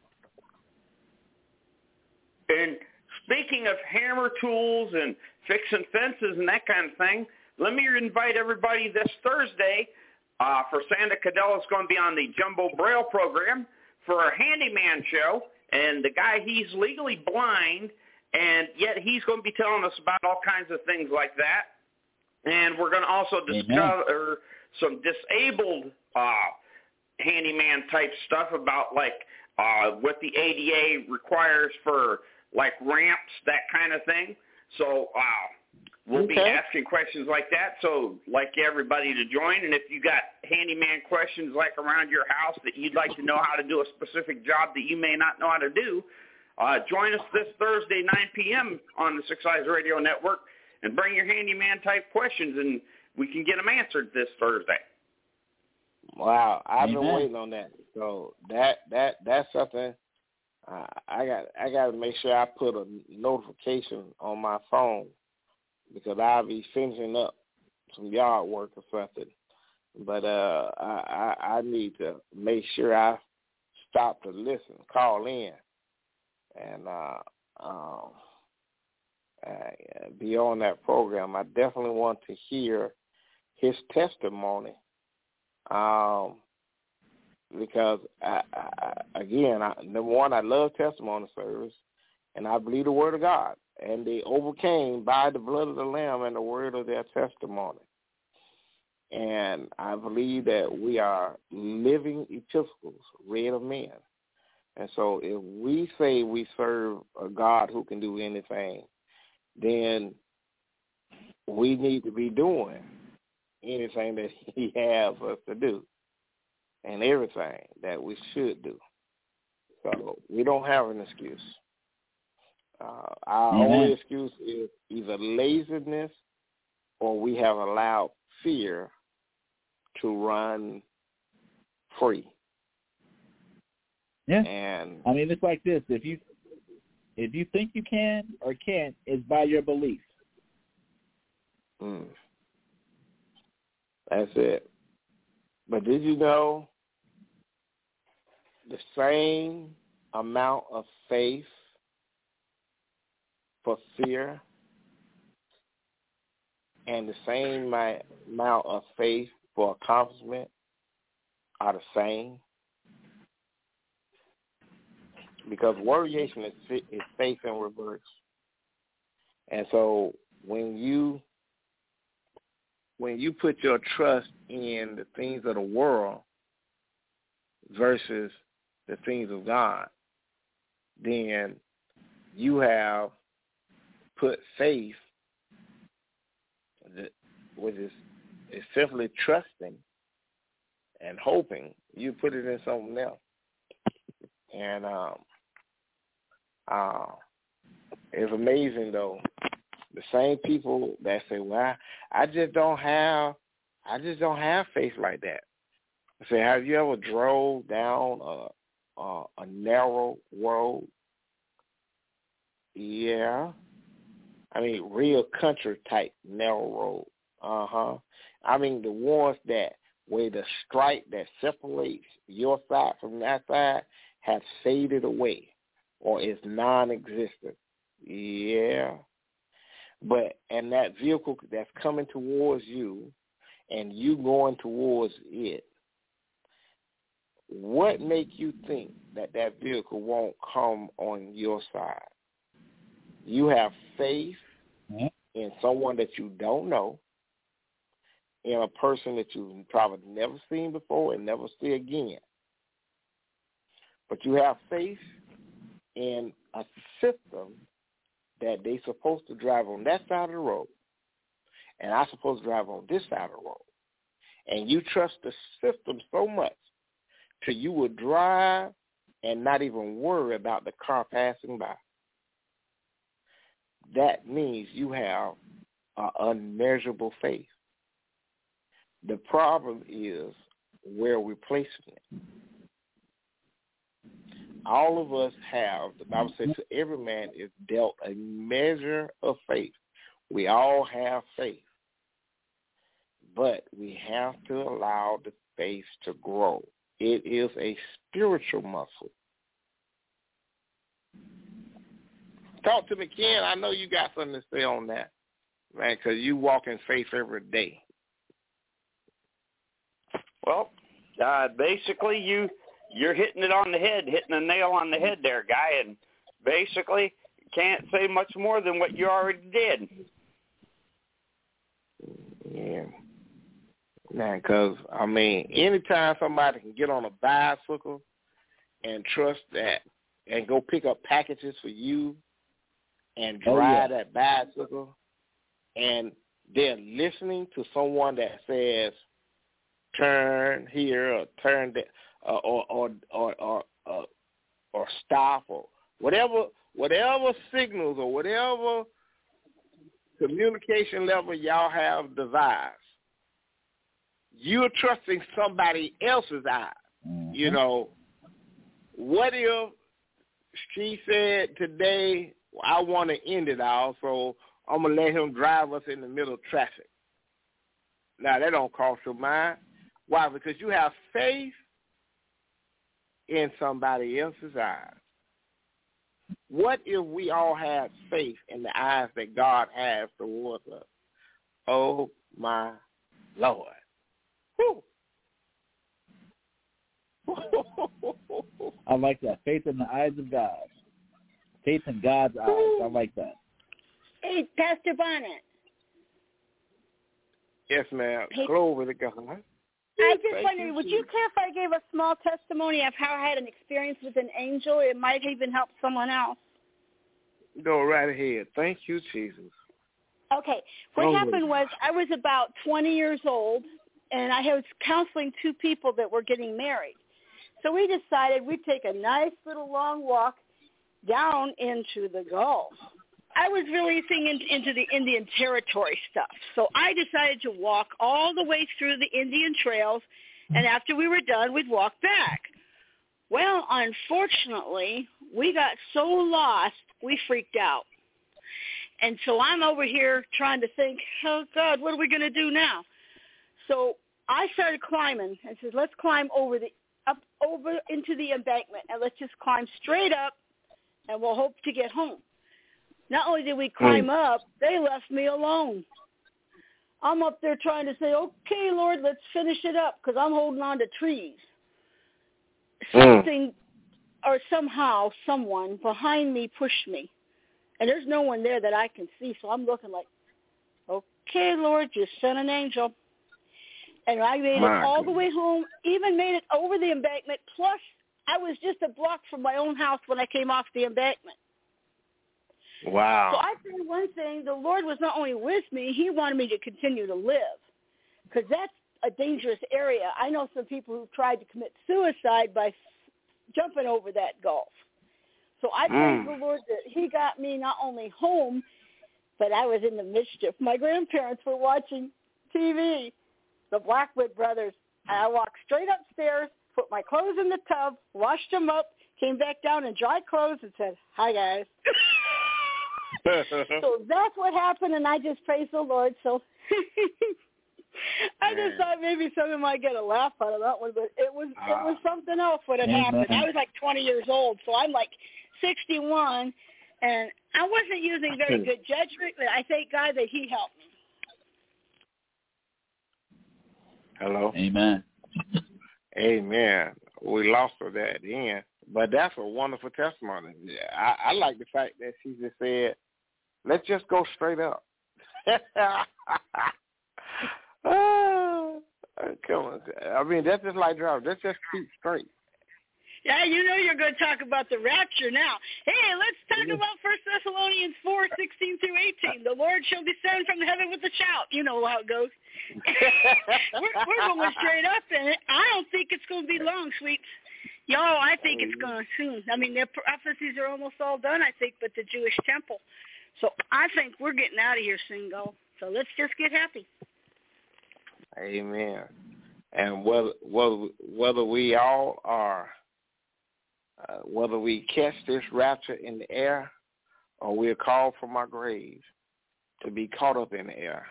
And speaking of hammer tools and fixing fences and that kind of thing, let me invite everybody this Thursday for Santa Cadell is going to be on the Jumbo Braille program for a handyman show. And the guy, he's legally blind, and yet he's going to be telling us about all kinds of things like that. And we're going to also discover some disabled handyman type stuff about like what the ADA requires for like ramps, that kind of thing. So we'll be asking questions like that. So like everybody to join. And if you got handyman questions like around your house that you'd like to know how to do a specific job that you may not know how to do, join us this Thursday, 9 p.m. on the Six Eyes Radio Network and bring your handyman type questions and we can get them answered this Thursday. Wow, I've been waiting on that. So that's something I got to make sure I put a notification on my phone because I'll be finishing up some yard work or something. But I need to make sure I stop to listen, call in, and be on that program. I definitely want to hear his testimony. Because, number one, I love testimony service, and I believe the word of God. And they overcame by the blood of the Lamb and the word of their testimony. And I believe that we are living epistles, read of men. And so if we say we serve a God who can do anything, then we need to be doing anything that he has us to do and everything that we should do. So we don't have an excuse. Our only excuse is either laziness or we have allowed fear to run free. Yeah. And I mean, it's like this. If you think you can or can't, it's by your belief. That's it. But did you know the same amount of faith for fear and the same amount of faith for accomplishment are the same? Because variation is faith in reverse. And so when you put your trust in the things of the world versus the things of God, then you have put faith, which is simply trusting and hoping, you put it in something else. And it's amazing, though. The same people that say, "Well, I just don't have faith like that." I say, have you ever drove down a narrow road? Yeah. I mean, real country type narrow road. I mean, the ones where the stripe that separates your side from that side has faded away or is non-existent. Yeah. And that vehicle that's coming towards you and you going towards it, what make you think that vehicle won't come on your side? You have faith in someone that you don't know, in a person that you've probably never seen before and never see again. But you have faith in a system that they're supposed to drive on that side of the road, and I'm supposed to drive on this side of the road. And you trust the system so much till you will drive and not even worry about the car passing by. That means you have an unmeasurable faith. The problem is where we're placing it. all of us have, the Bible says, to every man is dealt a measure of faith. We all have faith, but we have to allow the faith to grow. It is a spiritual muscle. Talk to me, Ken. I know you got something to say on that, man, because you walk in faith every day. Well, basically you're hitting it on the head, hitting a nail on the head there, guy, and basically can't say much more than what you already did. Yeah. Man, because, I mean, anytime somebody can get on a bicycle and trust that and go pick up packages for you and drive that bicycle, and they're listening to someone that says, turn here or turn there, or stop, or whatever signals or whatever communication level y'all have devised, you're trusting somebody else's eyes. Mm-hmm. You know, what if she said today, I want to end it all, so I'm going to let him drive us in the middle of traffic. Now, that don't cross your mind. Why? Because you have faith in somebody else's eyes. What if we all had faith in the eyes that God has towards us? Oh, my Lord. Whew. I like that. Faith in the eyes of God. Faith in God's eyes. I like that. Hey, Pastor Bonnet. Yes, ma'am. Hey. Glory to God. I just wondered, would you care if I gave a small testimony of how I had an experience with an angel? It might even help someone else. Go right ahead. Thank you, Jesus. Okay. What happened was I was about 20 years old, and I was counseling two people that were getting married. So we decided we'd take a nice little long walk down into the Gulf. I was really thinking into the Indian Territory stuff. So I decided to walk all the way through the Indian trails, and after we were done, we'd walk back. Well, unfortunately, we got so lost, we freaked out. And so I'm over here trying to think, oh, God, what are we going to do now? So I started climbing and said, let's climb over into the embankment, and let's just climb straight up, and we'll hope to get home. Not only did we climb up, they left me alone. I'm up there trying to say, okay, Lord, let's finish it up, because I'm holding on to trees. Something or somehow someone behind me pushed me. And there's no one there that I can see, so I'm looking like, okay, Lord, just send an angel. And I made it all the way home, even made it over the embankment, plus I was just a block from my own house when I came off the embankment. Wow. So I think one thing, the Lord was not only with me, he wanted me to continue to live, because that's a dangerous area. I know some people who tried to commit suicide by jumping over that gulf. So I praise the Lord that he got me not only home, but I was in the mischief. My grandparents were watching TV, the Blackwood Brothers. I walked straight upstairs, put my clothes in the tub, washed them up, came back down in dry clothes and said, hi, guys. So that's what happened, and I just praise the Lord. So I just thought maybe someone might get a laugh out of that one, but it was something else what had happened. I was like 20 years old, so I'm like 61, and I wasn't using very good judgment, but I thank God that he helped me. Hello? Amen. Amen. We lost her there at the end, but that's a wonderful testimony. I like the fact that she just said, let's just go straight up. Come on. I mean, that's just like driving. Let's just keep straight. Yeah, you know you're going to talk about the rapture now. Hey, let's talk about 1 Thessalonians 4:16 through 18. The Lord shall descend from heaven with a shout. You know how it goes. we're going straight up in it. I don't think it's going to be long, sweets. I think it's going to soon. I mean, their prophecies are almost all done, I think, but the Jewish temple. So I think we're getting out of here soon, So let's just get happy. Amen. And whether we all are whether we catch this rapture in the air or we're called from our grave to be caught up in the air.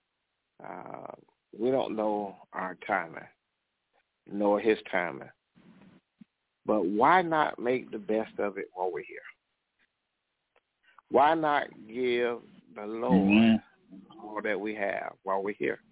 We don't know our timing, nor his timing. But why not make the best of it while we're here? Why not give the Lord all that we have while we're here?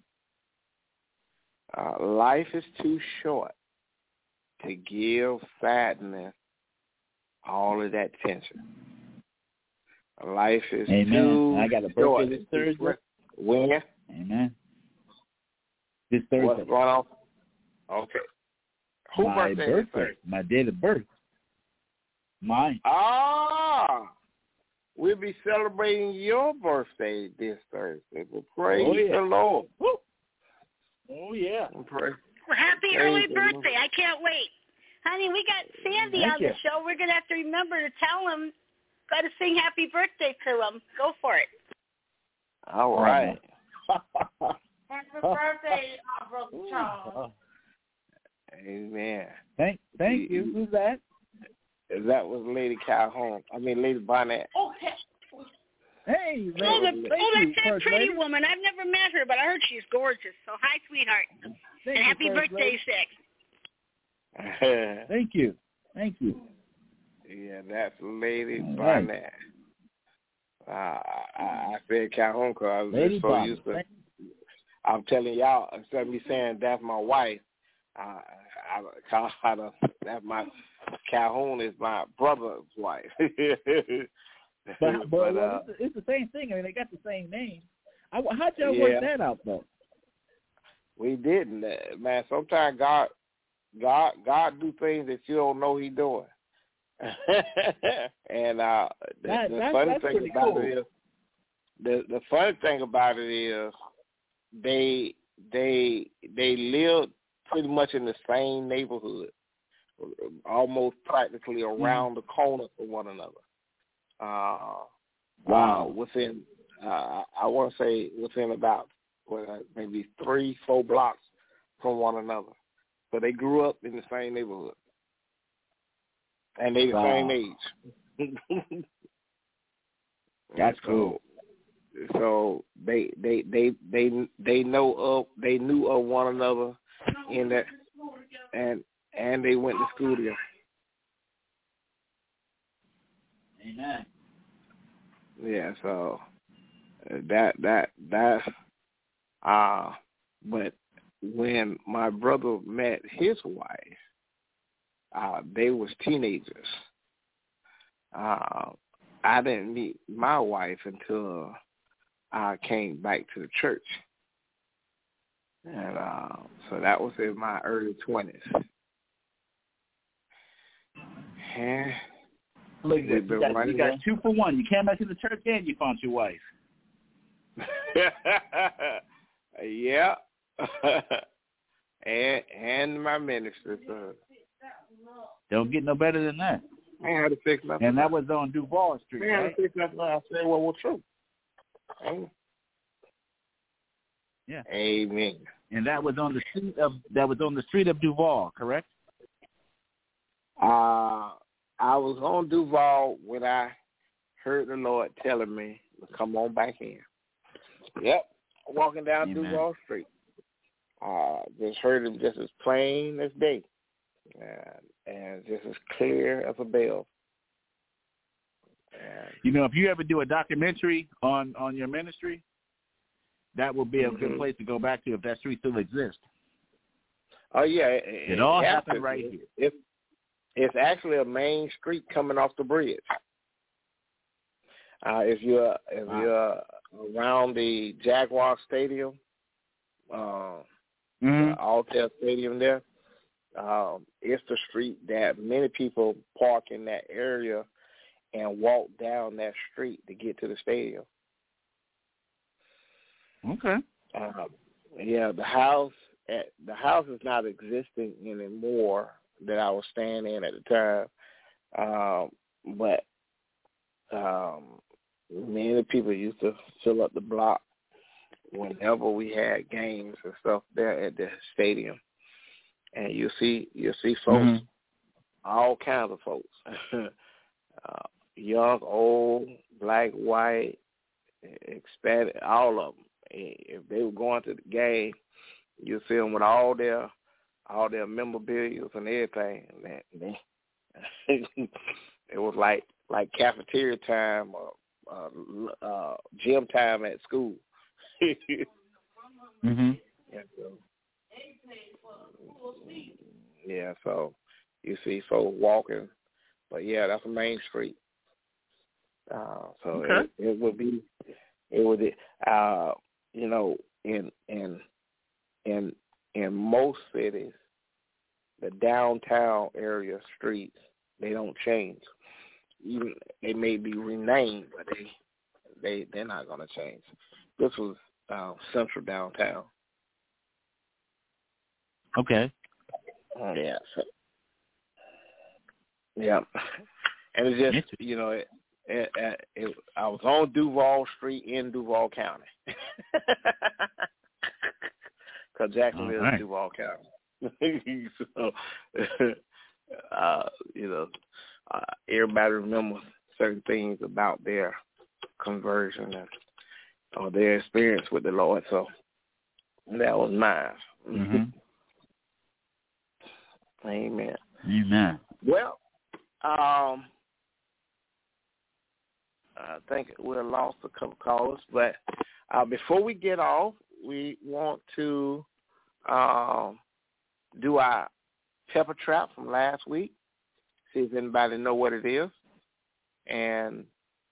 Life is too short to give sadness all of that tension. Life is too I got a short. birthday this Thursday. When? Amen. This Thursday. What's going on? Okay. Whose birthday? My date of birth. Mine. We'll be celebrating your birthday this Thursday. Well, praise the Lord. Woo. Oh, yeah. Praise. Well, happy early birthday. I can't wait. Honey, we got Sandy on the show. We're going to have to remember to tell him, got to sing happy birthday to him. Go for it. All right. Happy birthday, Brother Charles. Amen. Thank you. Who's that? That was Lady Calhoun. Lady Bonnet. Okay. Hey, that's that pretty woman. I've never met her, but I heard she's gorgeous. So hi, sweetheart. And happy birthday, Six. Thank you. Yeah, that's Lady Bonnet. I said Calhoun because I was just so used to. I'm telling y'all, instead of me saying that's my wife, that's my Calhoun is my brother's wife. but it's the same thing. They got the same name. How'd y'all work that out, though? We didn't, man. Sometimes God do things that you don't know He doing. And the funny thing about it is, the funny thing about it is, they lived pretty much in the same neighborhood, almost practically around the corner from one another. Within I want to say within about maybe 3-4 blocks from one another. So they grew up in the same neighborhood, and they the same age. That's cool. So they knew of one another in that, and they went to school together. Amen. Yeah, so but when my brother met his wife, they was teenagers. I didn't meet my wife until I came back to the church. And so that was in my early 20s. And look, you got 2 for 1. You came back to the church and you found your wife. Yeah. and my ministry. So. Don't get no better than that. I had to fix nothing. And that was on Duval Street, right? I had to fix nothing. I said, well, true. Yeah. Amen. And that was on the street of Duval, correct? I was on Duval when I heard the Lord telling me to come on back in. Yep. Walking down Duval Street. Just heard him just as plain as day. And just as clear as a bell. And, if you ever do a documentary on your ministry, that will be a good place to go back to if that street still exists. Oh, yeah. It all happened right here. It's actually a main street coming off the bridge. If you're around the Jaguar Stadium, Altel Stadium there, it's the street that many people park in that area and walk down that street to get to the stadium. Okay. Yeah, the house is not existing anymore that I was staying in at the time. But many people used to fill up the block whenever we had games and stuff there at the stadium. And you'll see folks all kinds of folks, young, old, black, white, Hispanic, all of them. If they were going to the game, you see them with all their memorabilia and everything. It was like cafeteria time or gym time at school. Mhm. Yeah, so you see folks walking, but yeah, that's a main street. So okay. it would be, you know, in most cities, the downtown area streets, they don't change. Even they may be renamed, but they're not gonna change. This was central downtown. Okay. Yeah. So, yeah. And it's just, you know, I was on Duval Street in Duval County. Because Jacksonville is Duval County. So, you know, everybody remembers certain things about their conversion or their experience with the Lord. So that was mine. Mm-hmm. Amen. Amen. Well, I think we lost a couple callers, but before we get off, we want to do our pepper trap from last week. See if anybody know what it is, and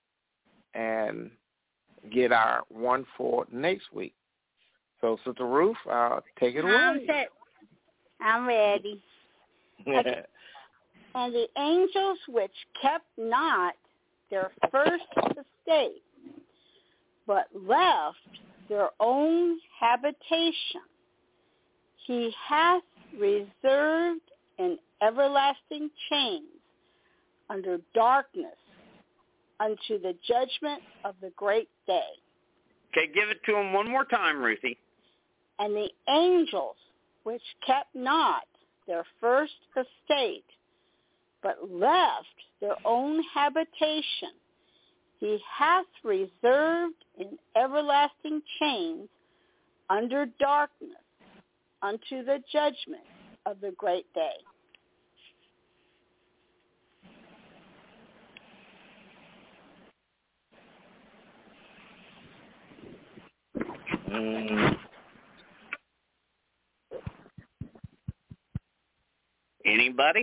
get our one for next week. So, Sister Ruth, take it away. I'm set. I'm ready. Okay. And the angels which kept not their first estate, but left their own habitation, he hath reserved in everlasting chains under darkness unto the judgment of the great day. Okay, give it to him one more time, Ruthie. And the angels which kept not their first estate, but left their own habitation, he hath reserved in everlasting chains under darkness unto the judgment of the great day. Anybody?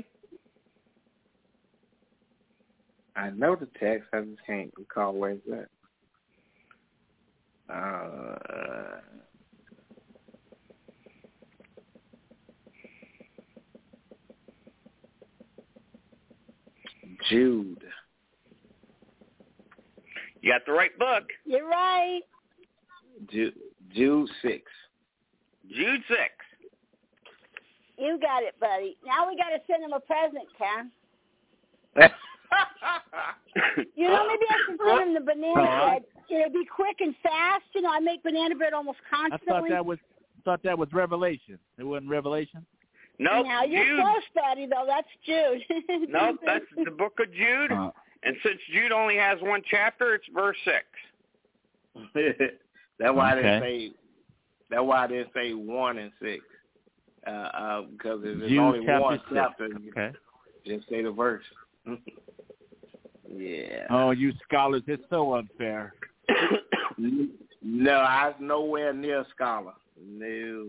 I know the text. I just can't recall where it's at. Jude. You got the right book. You're right. Jude 6. Jude 6. You got it, buddy. Now we got to send him a present, Ken. You know, maybe I should send him the banana bread. It'll be quick and fast. You know, I make banana bread almost constantly. I thought that was Revelation. It wasn't Revelation? Nope. Now, you're Jude. close, buddy, though. That's Jude. Nope, that's the book of Jude. And since Jude only has one chapter, it's verse 6. That's why I didn't say 1 and 6. Because if there's only one chapter, just say the verse. Yeah. Oh, you scholars, it's so unfair. No, I was nowhere near a scholar. No.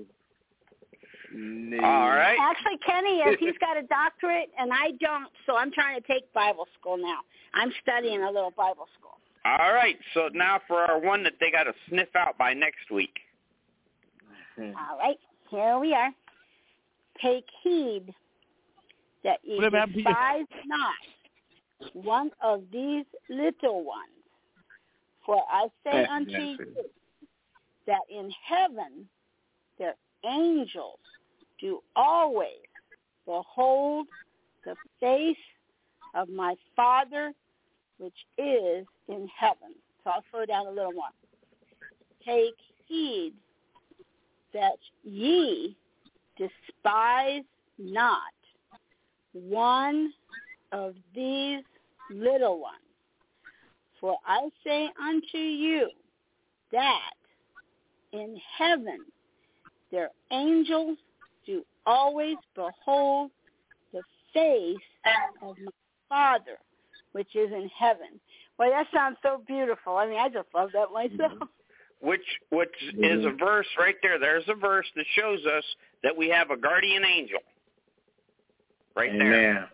All right. Actually, Kenny is. He's got a doctorate, and I don't, so I'm trying to take Bible school now. I'm studying a little Bible school. All right, so now for our one that they got to sniff out by next week. All right, here we are. Take heed that ye despise not one of these little ones. For I say unto you that in heaven their angels do always behold the face of my Father which is in heaven. So I'll slow down a little more. Take heed that ye despise not one of these little ones. For I say unto you that in heaven their angels do always behold the face of my Father, which is in heaven. Well, that sounds so beautiful. I mean, I just love that myself. Which is a verse right there. There's a verse that shows us that we have a guardian angel. Right there. Amen.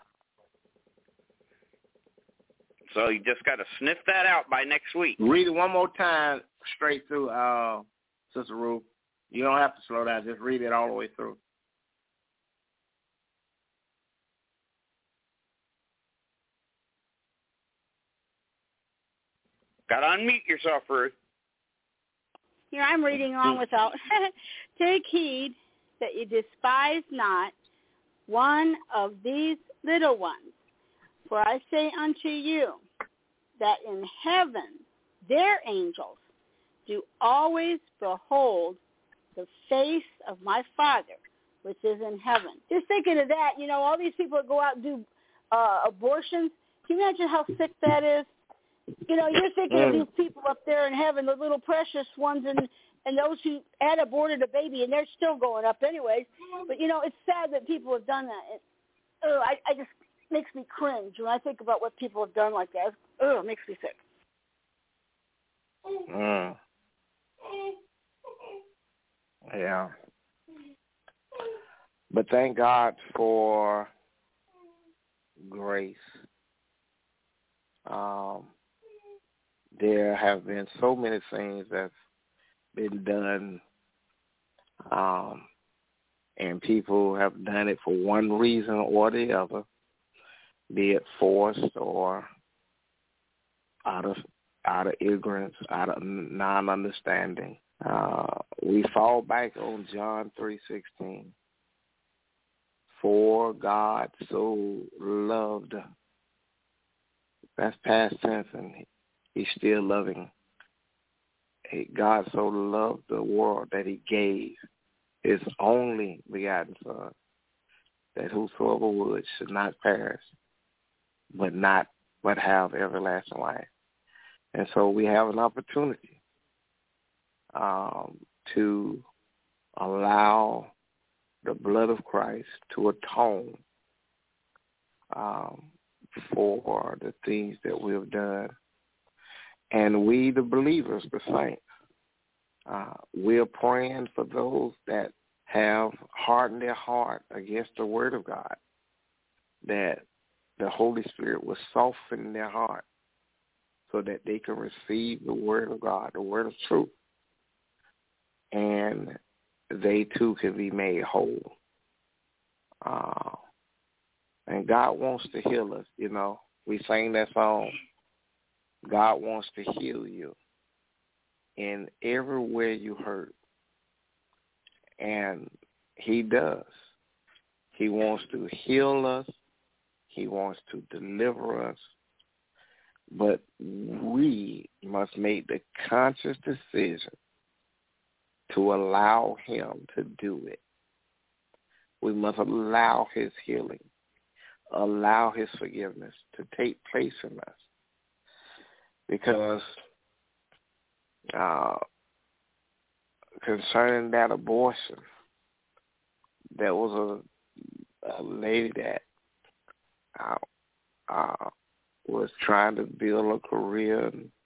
So you just got to sniff that out by next week. Read it one more time straight through, Sister Ruth. You don't have to slow down. Just read it all the way through. Got to unmute yourself, Ruth. Here, I'm reading on without. Take heed that you despise not one of these little ones. For I say unto you that in heaven their angels do always behold the face of my Father, which is in heaven. Just thinking of that, you know, all these people that go out and do abortions, can you imagine how sick that is? You know, you're thinking of these people up there in heaven, the little precious ones, and those who had aborted a baby, and they're still going up anyways. But, you know, it's sad that people have done that. I just makes me cringe when I think about what people have done like that. It makes me sick. Yeah. But thank God for grace. There have been so many things that's been done, and people have done it for one reason or the other, be it forced or out of ignorance, out of non-understanding. We fall back on John 3:16. For God so loved. That's past tense, and he's still loving. God so loved the world that he gave his only begotten Son, that whosoever would should not perish, but have everlasting life. And so we have an opportunity to allow the blood of Christ to atone for the things that we have done. And we, the believers, the saints, we're praying for those that have hardened their heart against the word of God, that the Holy Spirit will soften their heart so that they can receive the word of God, the word of truth, and they too can be made whole. And God wants to heal us, you know. We sang that song, God wants to heal you in everywhere you hurt. And he does. He wants to heal us. He wants to deliver us. But we must make the conscious decision to allow him to do it. We must allow his healing, allow his forgiveness to take place in us. Because concerning that abortion, there was a lady that was trying to build a career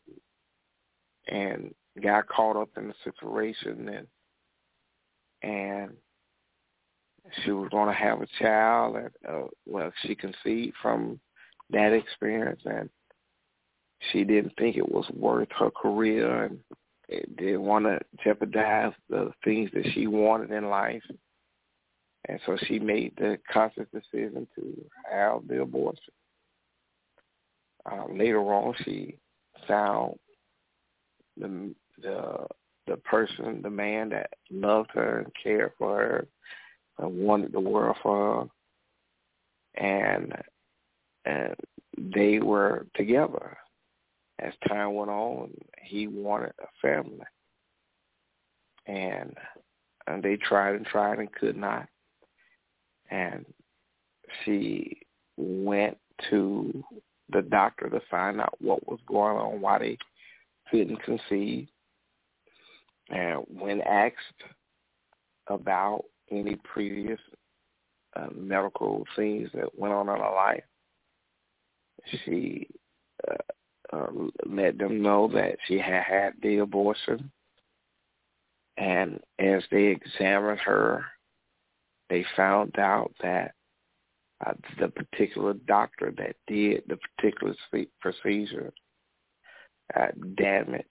and got caught up in the situation, and she was going to have a child. And, she conceived from that experience, and she didn't think it was worth her career, and didn't want to jeopardize the things that she wanted in life. And so she made the conscious decision to have the abortion. Later on, she found the person, the man that loved her and cared for her and wanted the world for her, and they were together. As time went on, he wanted a family, and they tried and could not. And she went to the doctor to find out what was going on, why they couldn't conceive. And when asked about any previous medical things that went on in her life, she let them know that she had had the abortion. And as they examined her, they found out that the particular doctor that did the particular procedure damaged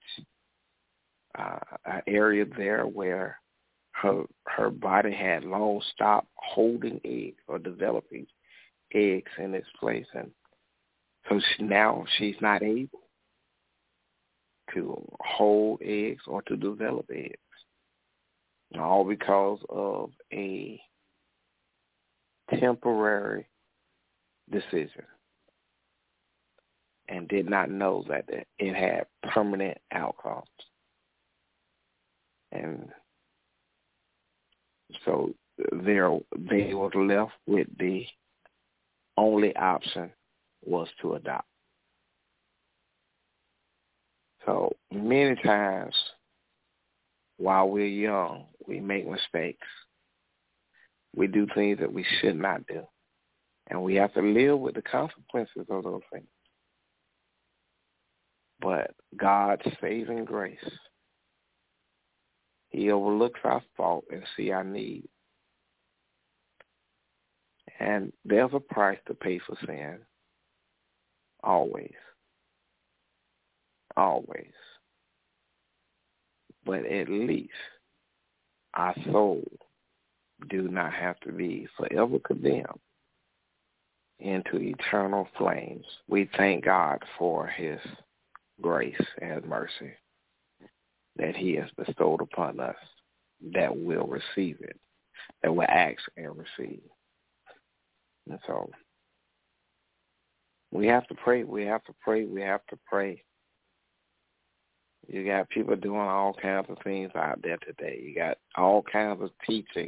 an area there where her body had long stopped holding eggs or developing eggs in its place. And so now she's not able to hold eggs or to develop eggs, all because of a temporary decision, and did not know that it had permanent outcomes. And so they were left with the only option was to adopt. So many times while we're young, we make mistakes. We do things that we should not do. And we have to live with the consequences of those things. But God's saving grace, He overlooks our fault and see our need. And there's a price to pay for sin. Always. Always. But at least our soul do not have to be forever condemned into eternal flames. We thank God for His grace and mercy that He has bestowed upon us, that will receive it, that will ask and receive. And so we have to pray, we have to pray, we have to pray. You got people doing all kinds of things out there today. You got all kinds of teaching.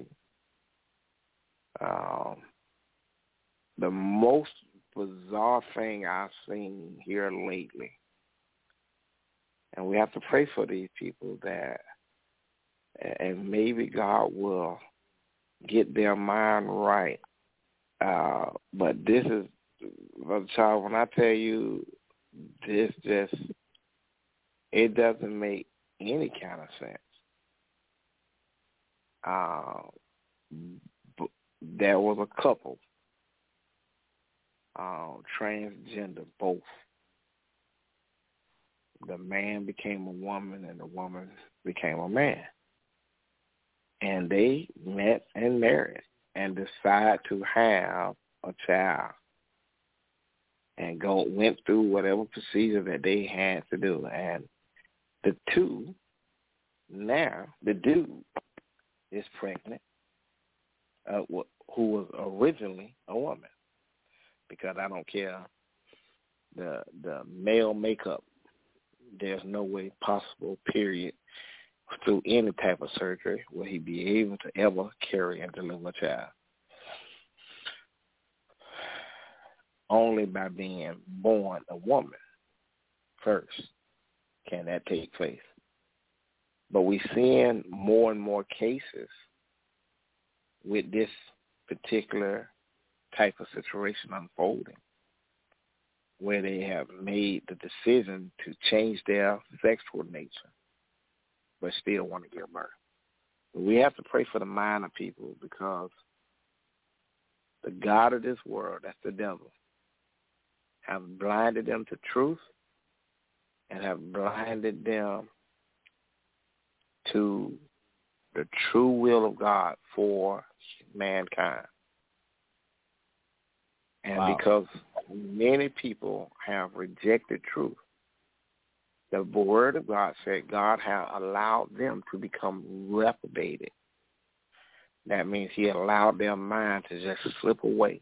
The most bizarre thing I've seen here lately, and we have to pray for these people that, and maybe God will get their mind right. But this is, Brother Charles, when I tell you this just, it doesn't make any kind of sense. There was a couple, transgender, both. The man became a woman and the woman became a man. And they met and married and decided to have a child and went through whatever procedure that they had to do. And the two, now the dude is pregnant, who was originally a woman, because I don't care the male makeup. There's no way possible, period, through any type of surgery will he be able to ever carry and deliver a child. Only by being born a woman first can that take place. But we're seeing more and more cases with this particular type of situation unfolding, where they have made the decision to change their sexual nature, but still want to give birth. But we have to pray for the mind of people, because the God of this world, that's the devil, have blinded them to truth and have blinded them to the true will of God for mankind. And because many people have rejected truth, the Word of God said God has allowed them to become reprobated. That means He allowed their mind to just slip away.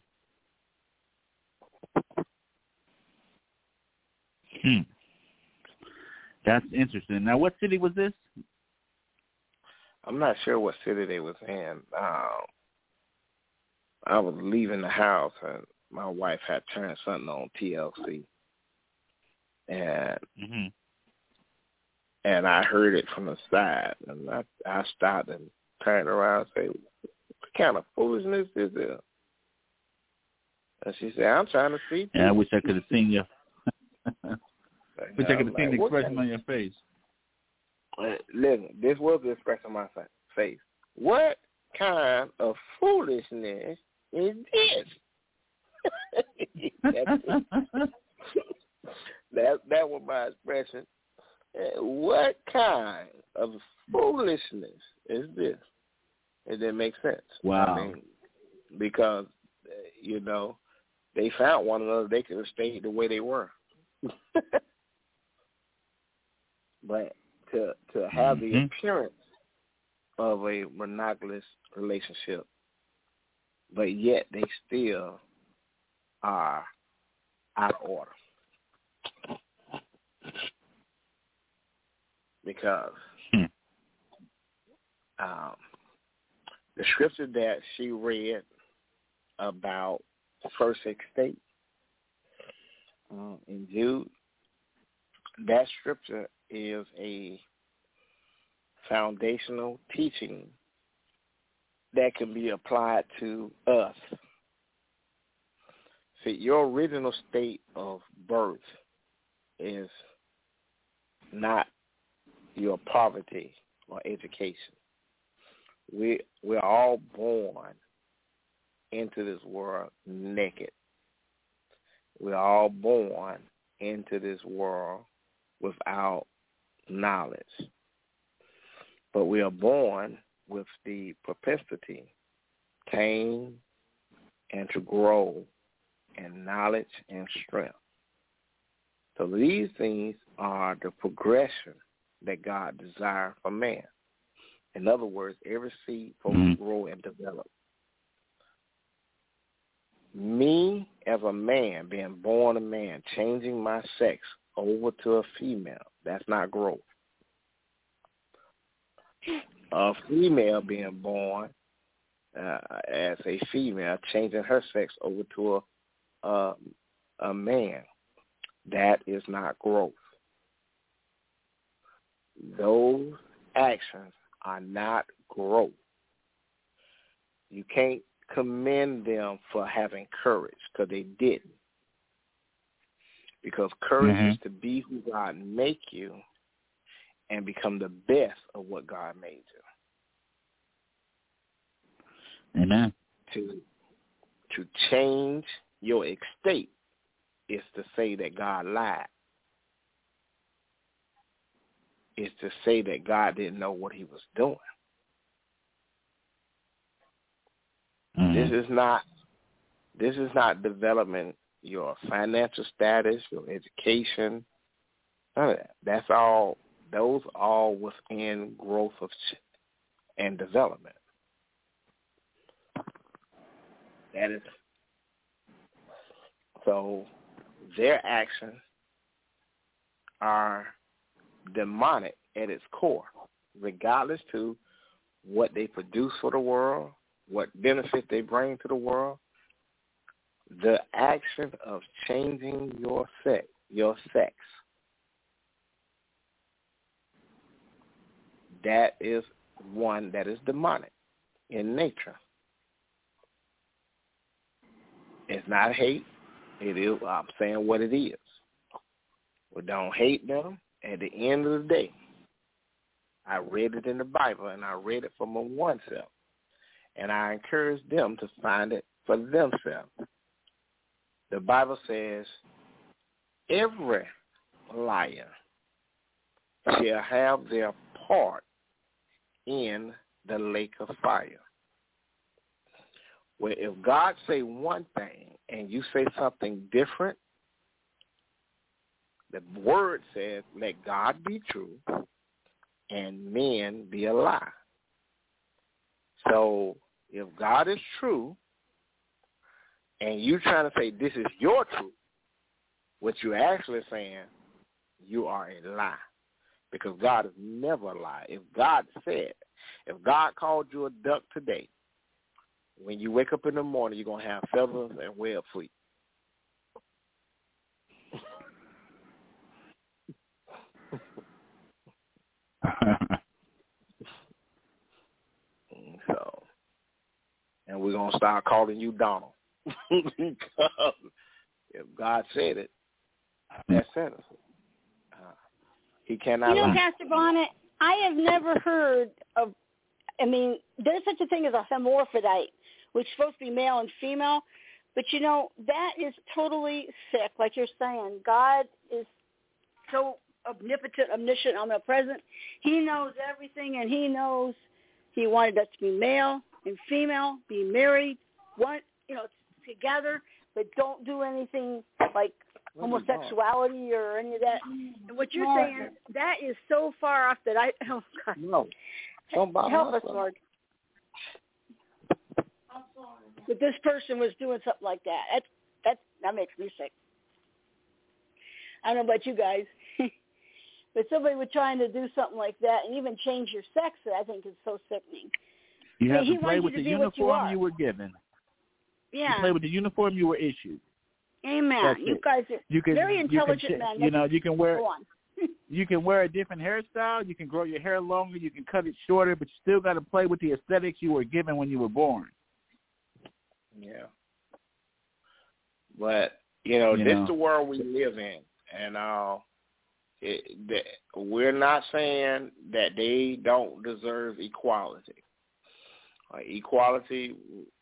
That's interesting. Now, what city was this? I'm not sure what city they was in. I was leaving the house, and my wife had turned something on TLC, and and I heard it from the side, and I stopped and turned around and said, "What kind of foolishness is this?" And she said, "I'm trying to see." Yeah, I wish I could have seen you. Wish I could have seen the expression on your face. Listen, this was the expression on my face. What kind of foolishness is this? that was my expression. What kind of foolishness is this? It didn't make sense. Wow. I mean, because, they found one another. They could have stayed the way they were. But to have the appearance of a monogamous relationship, but yet they still are out of order. Because the scripture that she read about the first estate in Jude, that scripture is a foundational teaching that can be applied to us. See, your original state of birth is not your poverty or education. We're all born into this world naked. We're all born into this world without knowledge. But we are born with the propensity to attain and to grow in knowledge and strength. So these things are the progression that God desires for man. In other words, every seed supposed to grow and develop. Me as a man, being born a man, changing my sex over to a female, that's not growth. A female being born as a female, changing her sex over to a man, that is not growth. Those actions are not growth. You can't commend them for having courage, because they didn't. Because courage is to be who God make you and become the best of what God made you. Amen. To change your estate is to say that God lied. Is to say that God didn't know what he was doing. This is not developing your financial status, your education, none of that. That's all. Those are all within growth and development. That is. So their actions are demonic at its core, regardless to what they produce for the world, what benefit they bring to the world. The action of changing your sex, that is one that is demonic in nature. It's not hate. It is. I'm saying what it is. We don't hate them. At the end of the day, I read it in the Bible, and I read it for my oneself, and I encourage them to find it for themselves. The Bible says, every liar shall have their part in the lake of fire. Well, if God say one thing and you say something different, the word says, let God be true and men be a lie. So if God is true and you trying to say this is your truth, what you're actually saying, you are a lie. Because God is never a lie. If God called you a duck today, when you wake up in the morning, you're going to have feathers and web feet. So, and we're going to start calling you Donald. Because if God said it, that settles it. He cannot lie. Pastor Bonnet, I have never heard of, there's such a thing as a hermaphrodite, which is supposed to be male and female, but that is totally sick. Like you're saying, God is so omnipotent, omniscient, omnipresent. He knows everything, and he knows he wanted us to be male and female, be married, together, but don't do anything like homosexuality or any of that. And what you're saying, that is so far off that oh God. No. Help us, Lord. But this person was doing something like that. That makes me sick. I don't know about you guys. But somebody was trying to do something like that and even change your sex, I think is so sickening. You have to play with the uniform you were given. Yeah. You play with the uniform you were issued. Amen. That's you it. guys are very intelligent men. You can wear you can wear a different hairstyle. You can grow your hair longer. You can cut it shorter, but you still got to play with the aesthetics you were given when you were born. Yeah. But this is the world we live in, and we're not saying that they don't deserve equality. Equality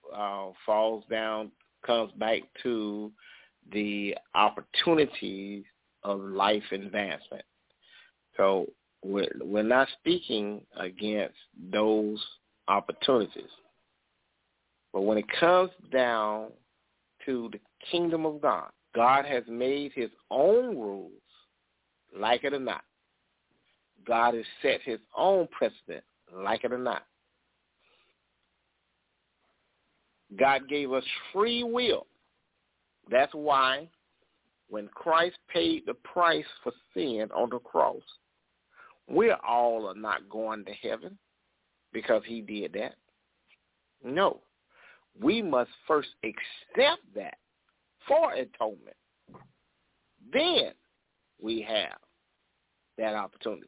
comes back to the opportunities of life advancement. So we're not speaking against those opportunities. But when it comes down to the kingdom of God, God has made his own rules, like it or not. God has set his own precedent, like it or not. God gave us free will. That's why when Christ paid the price for sin on the cross, we all are not going to heaven because he did that. No. We must first accept that for atonement. Then we have that opportunity.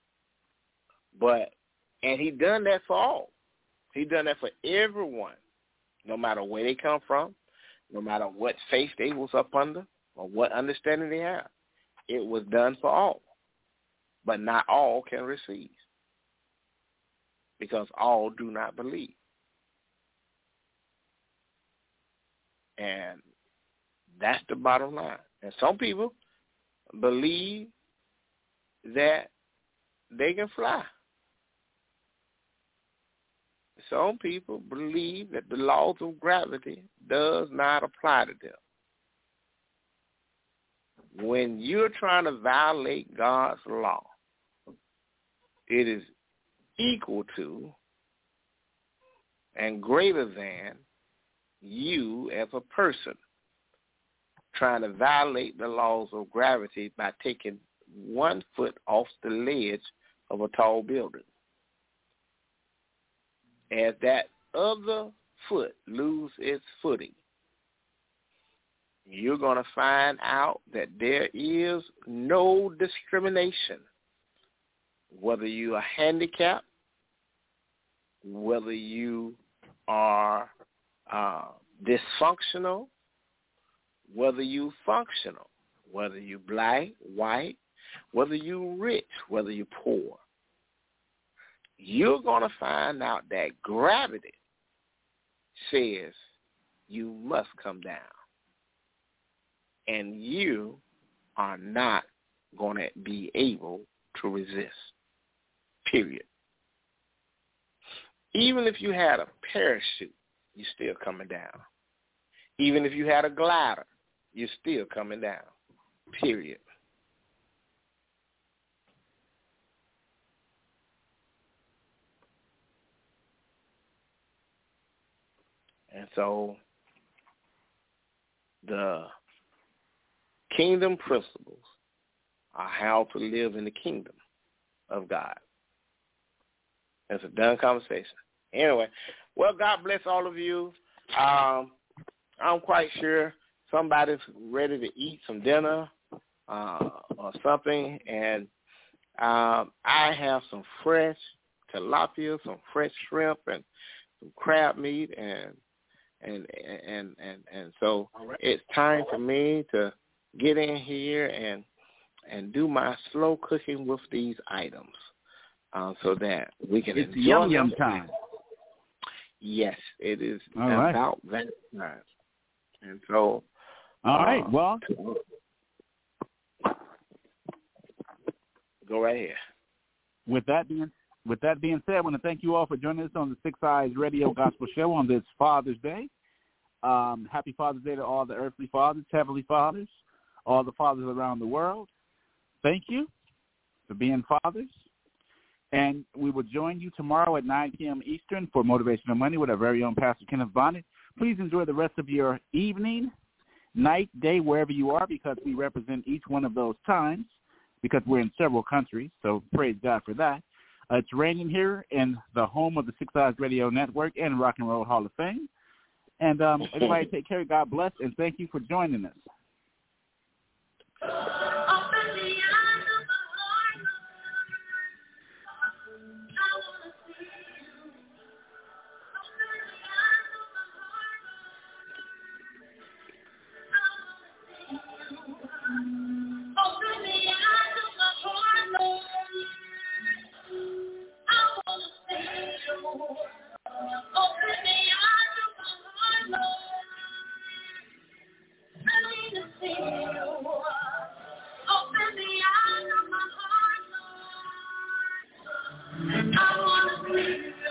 And he done that for all. He done that for everyone, no matter where they come from, no matter what faith they was up under or what understanding they have. It was done for all. But not all can receive because all do not believe. And that's the bottom line. And some people believe that they can fly. Some people believe that the laws of gravity does not apply to them. When you're trying to violate God's law, it is equal to and greater than you as a person trying to violate the laws of gravity by taking 1 foot off the ledge of a tall building. As that other foot lose its footing, you're going to find out that there is no discrimination, whether you are handicapped, whether you are dysfunctional, whether you functional, whether you black, white, whether you rich, whether you poor. You're going to find out that gravity says you must come down. And you are not going to be able to resist, period. Even if you had a parachute, you're still coming down. Even if you had a glider, you're still coming down, period. And so the kingdom principles are how to live in the kingdom of God. That's a done conversation. Anyway, well, God bless all of you. I'm quite sure somebody's ready to eat some dinner or something, and I have some fresh tilapia, some fresh shrimp, and some crab meat, and so it's time for me to get in here and do my slow cooking with these items, so that we can enjoy yum time. Yes, it is All about that time. And so, all right, well, go right ahead. With that being said, I want to thank you all for joining us on the Six Eyes Radio Gospel Show on this Father's Day. Happy Father's Day to all the earthly fathers, heavenly fathers, all the fathers around the world. Thank you for being fathers. And we will join you tomorrow at 9 p.m. Eastern for Motivational Money with our very own Pastor Kenneth Bonnet. Please enjoy the rest of your evening, night, day, wherever you are, because we represent each one of those times, because we're in several countries, so praise God for that. It's raining here in the home of the Six Eyes Radio Network and Rock and Roll Hall of Fame. And everybody take care. God bless, and thank you for joining us. I wanna see you.